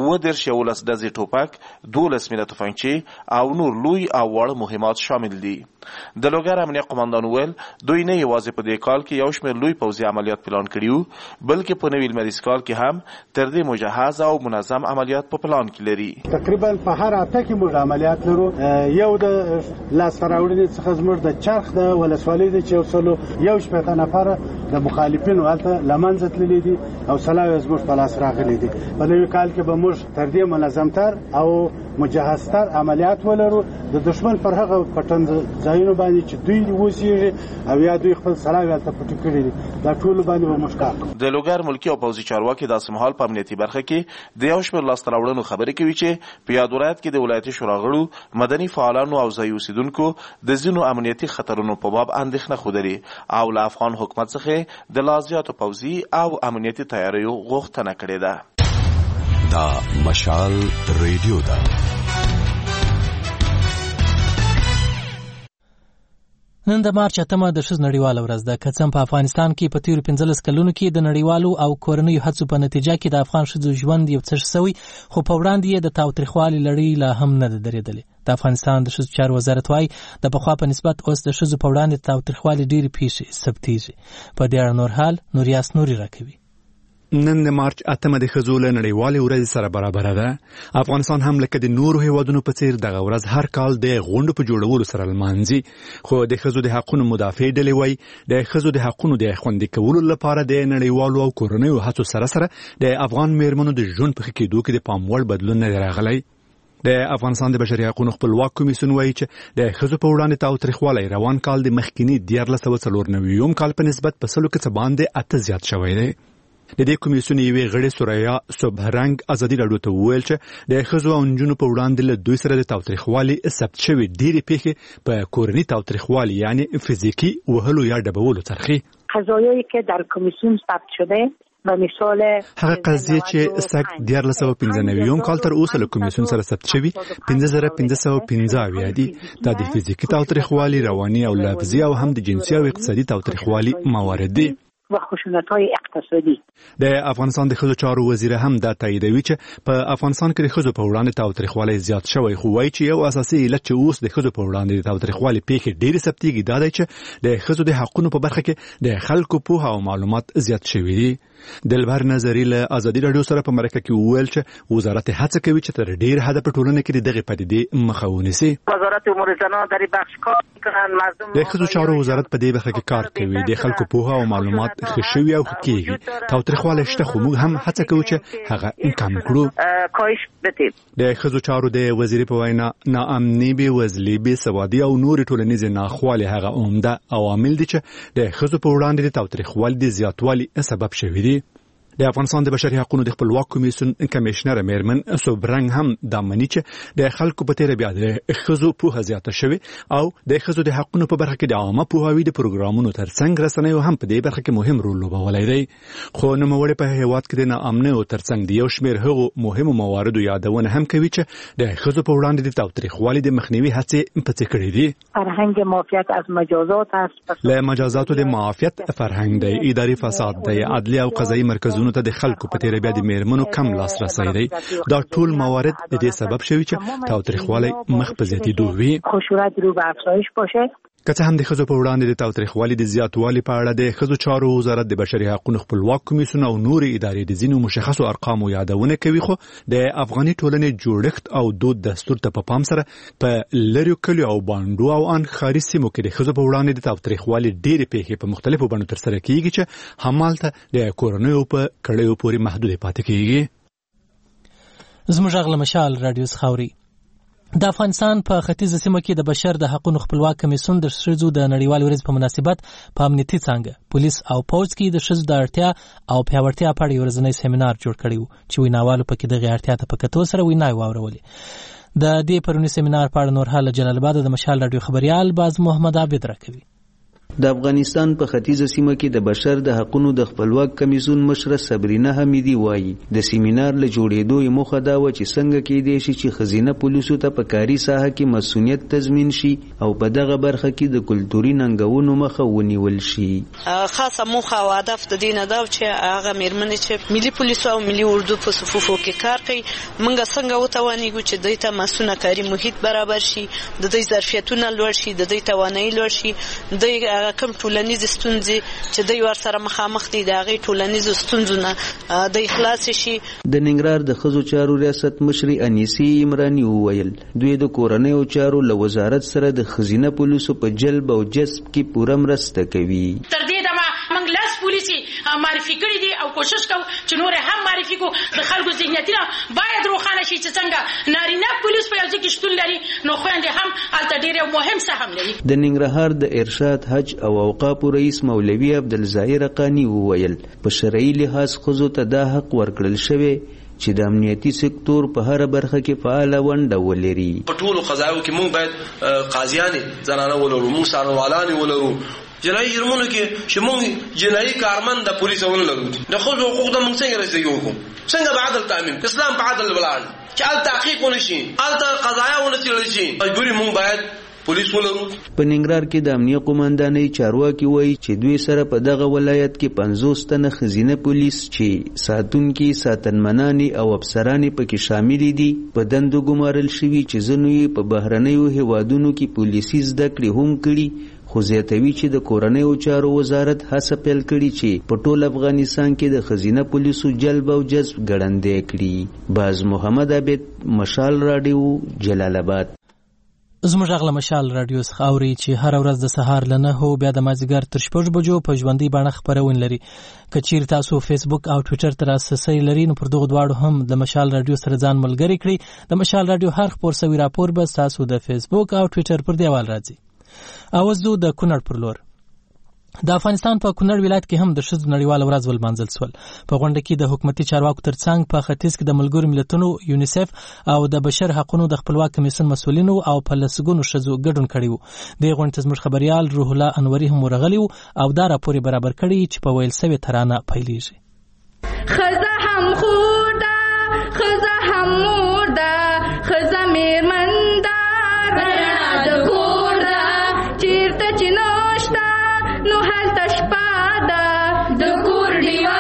11 ډزې ټوپک، 12 میله تفنګچې او نور لوی او وړ مهمات شامل دي. د لوګر امنیه قومندان ویل دوی نه یوازې په دې کال کې یو شمېر لوی پوځي عملیات پلان کړیو بلکې په نوي لمریز کال کې هم تر دې مجهز او منظم عملیات په پلان کې لري. تقریبا په هر اته کې موږ عملیات لرو. یو د لاسته راوړنې څخه زموږ د چرخ د ولسوالۍ د چوسلو یو شپږ نفر د مخالفینو هلته لمنځه تللي دي او سلاوي زموږ په لاس راغلي دي. په نوي کال کې به موږ تر دې منظمتر او مجهزتر عملیات ولرو. د دشمن پر هغه پټن ځایونو باندې چې دوی اوسېږي او یا دوی خپل سلاوي هلته پټ کړي دي دا ټول باندې به موږ کار کوو. د لوګر ملکي او پوځي چارواکي داسې مهال په امنیتي برخه کې د یو شمېر لاسته راوړنو خبرې کوي چې په یاد ولایت کې د ولایتي شورا غړو، مدني فعالانو او ځایي اوسیدونکو د ځینو امنیتي خطرونو په باب اندېښنه ښودلې او له افغان حکومت څخه د لا زیاتو پوځي او امنیتي تیاریو غوښتنه کړې ده. دا مشال ریډیو ده. نن د مارچ 8 د ښځو نړیواله ورځ ده. که څه په افغانستان کې په تیرو 15 کلونو کې د نړیوالو او کورنیو هڅو په نتیجه کې د افغان ښځو ژوند یو څه سوی، خو په وړاندې یې د تاوتریخوالي لړۍ لا هم نه ده درېدلې. د افغانستان د ښځو چارو وزارت وايي د پخوا په نسبت اوس د ښځو په وړاندې د تاوتریخوالي ډېرې پیښې ثبتېږي. په دې اړه نور حال نوریاس نوري راکوي. نن د مارچ 8 د ښځو له نړیوالې ورځې سره برابره ده. افغانستان هم لکه د نورو هیوادونو په څیر دغه ورځ هر کال د غونډو په جوړولو سره لمانځي، خو د ښځو د حقونو مدافع ډلې وایي د ښځو د حقونو د خوندي کولو لپاره د نړیوالو او کورنیو هڅو سره سره د افغان میرمنو د ژوند په ښه کېدو کې د پام وړ بدلون نه دی راغلی. د افغانستان د بشري حقوقو خپلواک کمیسیون وایي چې د ښځو په وړاندې تاوتریخوالی روان کال د مخکینی 1994 کال په نسبت په سلو کې باندې 8 زیات شوی دی. د دې کمیسیون یوې غړي سوریا صبحرنګ ازادي راډیو ته وویل چې د ښځو او نجونو په وړاندې له دوی سره د تاوتریخوالي ثبت شوي ډېرې پیښې په کورني تاوتریخوالي یعنی فزیکی وهلو یا ډبولو ترخی. قضایایی که در کمیسیون ثبت شده به مثال هغه قضیه چې سګ 1995 کال تر اوسه له کمیسیون سره ثبت شوی 5515 دي. دا د فزیکی تاوتریخوالي، رواني او لفظي او هم د جنسي او اقتصادي تاوتریخوالي موارد دي. و خشونت‌های اقتصادي. د افغانستان د ښځو چارو وزیر هم دا تاییدوي چې په افغانستان کې د ښځو په وړاندې تاوتریخوالی زیات شوی، خو وایي چې یو اساسي علت چې اوس د ښځو په وړاندې د تاوتریخوالي پیښې ډېرې ثبتېږي دا دی چې د ښځو د حقونو په برخه کې د خلکو پوهه او معلومات زیات شوي دي. دلبر نظری له ازادي راډیو سره په مرکه کې وویل چې وزارت هڅه کوي چې تر ډېر حده په ټولنه کې دغه پدیدې مخه ونیسي. وزارت امور زنان در بخش کار می‌کنند. مردم د ښځو چارو وزارت په دې برخه کې کار کوي. د خلکو پوهه او معلومات ښه شوي او ښه کېږي. تاوتریخوالی شته خو موږ هم هڅه کوو چې هغه کم کړو. کاهش بدیم. د ښځو چارو د وزیر په وینا ناامني، بېوزلي، بېسوادي او نورې ټولنیزې ناخوالې هغه عمده عوامل دي چې د ښځو په وړاندې د تاوتریخوالي د زیاتوالي سبب شوي دي. د افغانستان د بشري حقوقو د خپلواک کمیسیون کمشنر میرمن سوبرنګ هم د منی چې د خلکو په تیر بیا د خزو په زیاته شوی او د خزو د حقوقو په برخه کې د عامه پوهاوی د پروګرامونو ترڅنګ رسنیو هم په دې برخه کې مهم رول لوبولی دی. خو نوموړی په هیواد کې د ناامنۍ او ترڅنګ د یو شمېر هغو مهمو مواردو یادونه هم کوي چې د خزو په وړاندې د تاوتریخوالي د مخنیوي هڅې په څه کړې دي. فرهنگ معافیت از مجازات است. له مجازاتو د معافیت فرهنګ دی، اداري فساد دی، عدلي او قضایي مرکزونو ته د خلکو په تیر بیا د میرمنو کم لاسرسی دی. دا ټول موارد د دې سبب شوي چې تاوتریخوالی مخ په زیاتېدو وي. خشونت رو به افزایش باشه. که څه هم د ښځو په وړاندې د تاوتریخوالي د زیاتوالي په اړه د ښځو چارو وزارت د بشري حقوقو خپلواک کمیسیون او نورې ادارې د ځینو مشخصو ارقامو یادونه کوي، خو د افغاني ټولنې جوړښت او دود دستور ته په پام سره په لریو کلیو او بانډو او ان ښاري سیمو کې د ښځو په وړاندې د تاوتریخوالي ډېرې پیښې په مختلفو بڼو ترسره کیږي چې همالته د کورنیو په کړیو پورې محدودې پاتې کیږي. زموږ غږ له مشال رادیو څخه اوري. د افغانستان په ختیځه سیمه کې د بشر د حقوقو خپلواک کمیسیون د ښځو د نړیوالې ورځې په مناسبت په امنیتي څانګه، پولیس او پوځ کې د ښځو د اړتیا او پیاوړتیا په اړه یو ورځنی سیمینار جوړ کړی و چې ویناوالو پکې دغه اړتیا ته په کتو سره ویناوې واورولې. د دې پرونی سیمینار په اړه نور حال جلال آباد د مشال رادیو خبريال باز محمد عابد راکوي. د افغانستان په ختیځه سیمه کې د بشر د حقوقو د خپلواک کمیسیون مشره صبرینا حمیدی وایي د سیمینار له جوړېدو یې موخه دا و چې څنګه کېدای شي چې ښځینه پولیسو ته په کاري ساحه کې مسؤلیت تضمین شي او په دغه برخه کې د کلتوري ننګونو مخه ونیول شي. خاصه موخه او هدف د دې نه دا چې هغه میرمنې چې ملي پولیسو او ملي اردو په صفوفو کې کار کوي موږ څنګه وتوانیږو چې دوی ته مسؤونه کاري محیط برابر شي، د دوی ظرفیتونه لوړ شي، د دوی توانایي لوړ شي، دوی کوم ټولنیز ستونزې چې دوی ورسره مخامخ دي د هغې ټولنیزو ستونزو نه دوی خلاص شي. د ننګرهار د ښځو چارو ریاست مشري انیسي عمراني وویل دوی د کورنیو چارو له وزارت سره د ښځینه پولیسو په جلب او جذب کې پوره مرسته کوي. تر دې دمه موږ لس پولیسي معرفي کړي دي او کوشش کوو چې نور هم معرفي کو. د خلکو ذهنیتونه باید روښانه شي چې څنګه نارینه پولیس په یو ځای کې شتون لري نو خویندې هم هلته ډېر مهم سهم لري. د ننګرهار د ارشاد حج او اوقافو رئیس مولوي عبدالظاهر قانی وویل په شرعي لحاظ ښځو ته دا حق ورکړل شوی چې د امنیتي سکتور په هر برخه کې فعاله ونډه ولري. په ټولو قضایو کې موږ باید قاضیانې زنانه ولرو، موږ څارنوالانې ولرو. جنایي جرمونو کې چې موږ جنایي کارمند د پولیس ولرو. د ښځو حقوق د موږ څنګه رسېږي وکړو، څنګه به عدل تامین، اسلام په عدل ولاړ چې هلته تحقیق ونه شي، هلته قضایا ونه څېړل شي، مجبوري موږ باید پولیس ولرو. په ننګرهار کې د امنیه قومندانۍ چارواکي وایي چې دوی سره په دغه ولایت کې 50 تنه ښځینه پولیس چې ساتونکي، ساتنمنانې او افسرانې پکې شامل دي په دندو ګمارل شوي چې ځینو یې په بهرنیو هیوادونو کې پولیسي زده کړې هم کړي. خو زیاتوي چې د کورنیو چارو وزارت هڅه پیل کړي چې په ټول افغانستان کې د ښځینه پولیسو جلب او جذب ګړندی کړي. باز محمد عابد، مشال رادیو، جلال آباد. زموږ غږ له مشال رادیو څخه اوري چې هر ورځ د سهار له 9 بیا د مازدیګر تر 6 بجو په ژوندۍ بڼه خپرونه لري. که چیرې تاسو فیسبوک او ټویټر ته لاسرسی لرئ نو پر دغو دواړو هم د مشال رادیو سره ځان ملګری کړئ. د مشال رادیو هر خپور سوي راپور به تاسو د فیسبوک او ټویټر پر دیوال راځي. اوس زه د کونړ پر لور. د افغانستان په کونړ ولایت کې هم د ښځو نړیواله ورځ ولمانځل سول. په غونډه کې د حکومتي چارواکو ترڅنګ په ختیځ کې د ملګرو ملتونو، یونیسف او د بشر حقوقو د خپلواک کمیسیون مسؤلینو او په لسګونو ښځو ګډون کړی و. د غونډې ته زموږ خبريال روح الله انوري هم ورغلی و او دا راپور برابر کړی چې په ویل سوي ترانه پیلېږي. خزه هم خور ده، خزه هم مور ده، خزه میرمن ده، رڼا د کور ده، چیرته چې نشته نو هلته شپه ده، د کور ډیوه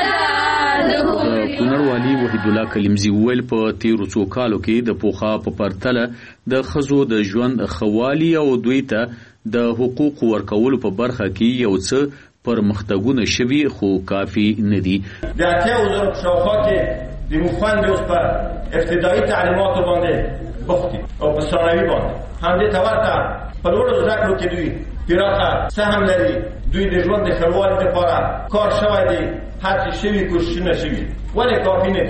ده، د کور ډیوه. کونړ والي وحید الله کلیمزي وویل په تیرو څو کالو کې د پوخا په پرتله د ښځو د ژوند ښه او دوی ته د حقوقو ورکولو په برخه کې یو څه پرمختګونه شوي خو کافي نه دي. د 80,000 په شاوخوا کې د موخوندې اوس په ابتدایي تعلیماتو باندې بوخت دي او په ثانوي باندې همدې ته ورته په لوړو زده کړو کې دوی پراخه سهم لري. دوی د ژوند د ښه والي لپاره کار شوی دی، هڅې شوي، کوششونه شوي، ولې کافي نه دي.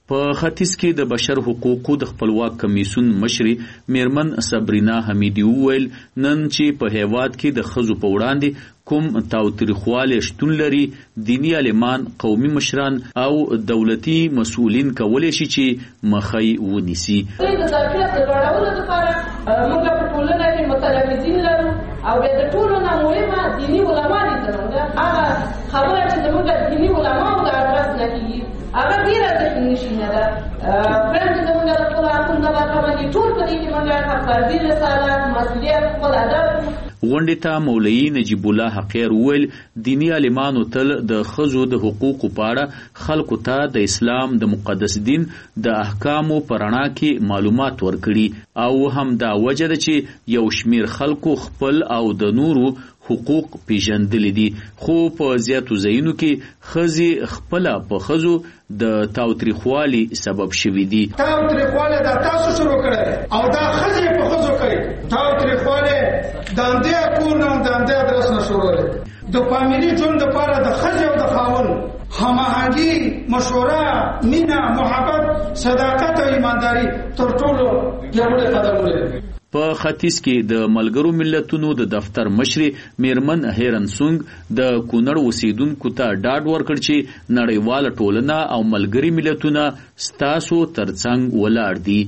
په ختیځ کې د بشر حقوقو د خپلواک کمیسیون مشرې میرمن صبرینا حمیدی وویل نن چې په هیواد کې د ښځو په وړاندې کوم تاوتریخوالی شتون لري دینی عالمان قومي مشران او دولتي مسؤلین کولی شي چې مخې ونیسي. د ظرفیت د لوړولو لپاره موږ په ټولنه کې متلفظین لرو او بیا د ټولو نه مهمه دیني علما دي زموږ هغه خبره چې زموږ دیني علماو د اډرس نه کېږي هغه ډېره ډیفینیشن ده. فرند زموږ د خپلو حقونو نه برخه باندې ټول په دې کې موږ فردي رسالت مسؤلیت خپل ادا کړو. غونډې ته مولوي نجیب الله حقیر وویل دینی عالمانو تل د ښځو د حقوقو په اړه خلکو ته د اسلام د مقدس دین د احکامو په رڼا کې معلومات ورکړي او هم دا وجه ده چې یو شمیر خلکو خپل او د نورو حقوق پیژندلی دي خو په زیاتو ځایونو کې ښځې خپله په ښځو د تاوتریخوالي سبب شوي دي. تاوتریخوالی دا تاسو شروع کړی او دا ښځې په ښځو کوي. تاوتریخوالی د همدې کور نه د همدې ادرس نه شروع دی. د فامیلي ژوند لپاره د ښځې او د خاوند هماهنګي مشوره مینه محبت صداقت او ایمانداري تر ټولو پیاوړي قدمونه دي. په ختیځ کې د ملګرو ملتونو د دفتر مشرې میرمن هیرن سونګ د کونړ اوسیدونکو ته ډاډ ورکړ چې نړیواله ټولنه او ملګري ملتونه ستاسو ترڅنګ ولاړ دي.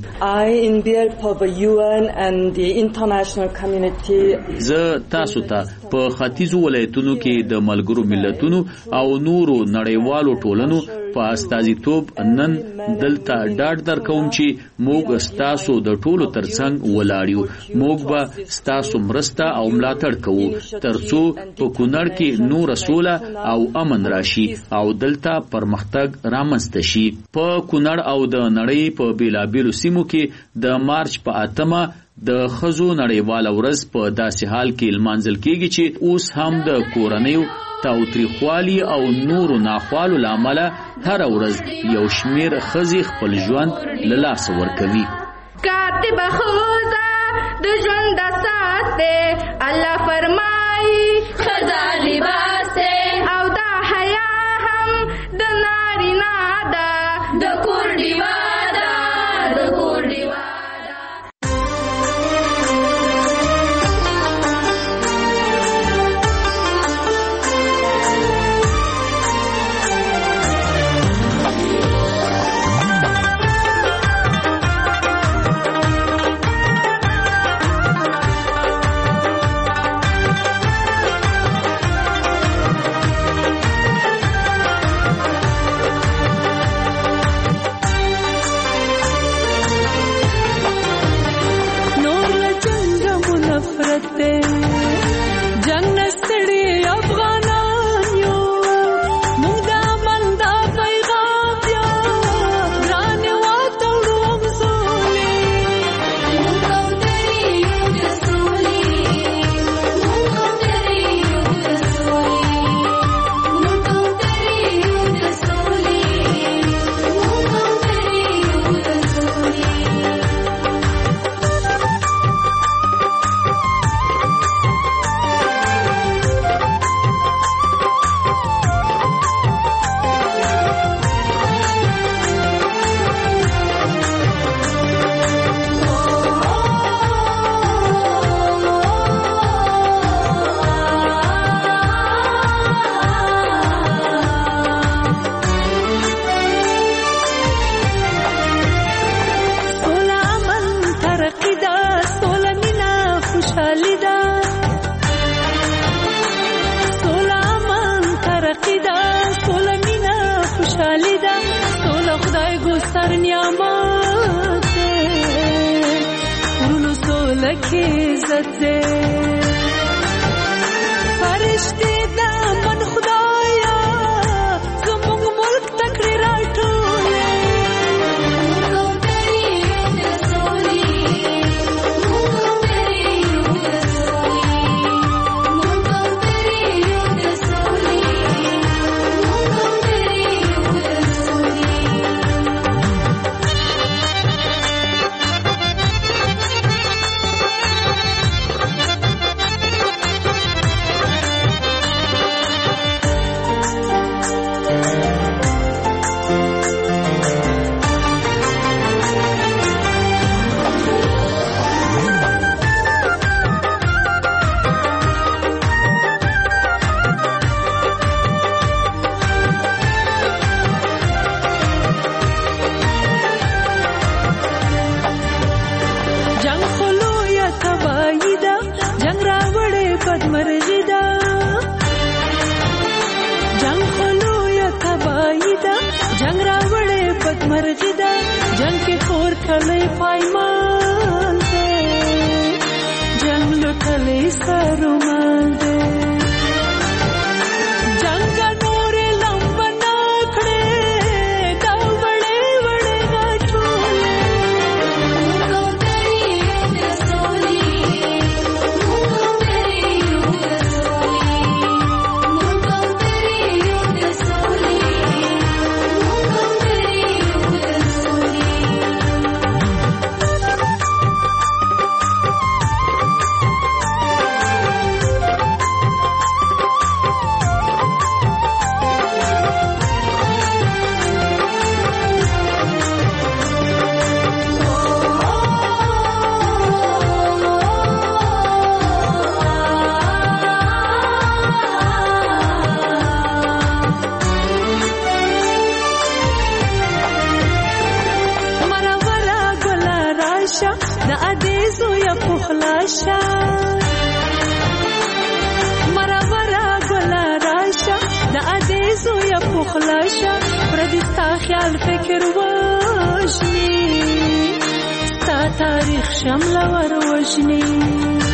زه تاسو ته په ختیځو ولایتونو کې د ملګرو ملتونو او نورو نړیوالو ټولنو په استازیتوب نن دلته ډاډ درکوم چې موږ ستاسو د ټولو ترڅنګ ولاړ یو. موږ به ستاسو مرسته او ملاتړ کوو ترڅو په کونړ کې نور سوله او امن راشي او دلته پرمختګ رامنځته شي. په کونړ او د نړۍ په بیلابیلو سیمو کې د مارچ په 8 د ښځو نړیواله ورځ په داسې حال کې لمانځل کېږي چې اوس هم د کورنیو تاوتریخوالي او نورو ناخوالو له امله هره ورځ یو شمیر ښځې خپل ژوند له لاسه ورکوي. کاتب خوزه د ژوند اساس دی الله فرمایي ښځه لباس دی او دا حیا هم د نارینه ده د کور ډیوه ده د کور ډیوه. کلی پایمان دی جنگ لټلی سرومال دی جنگ نور لمبه نکړې دا وړې وړې غټولې خلاصه پردستا خیال فکر وژني ستا تاریخ شمله ور وژني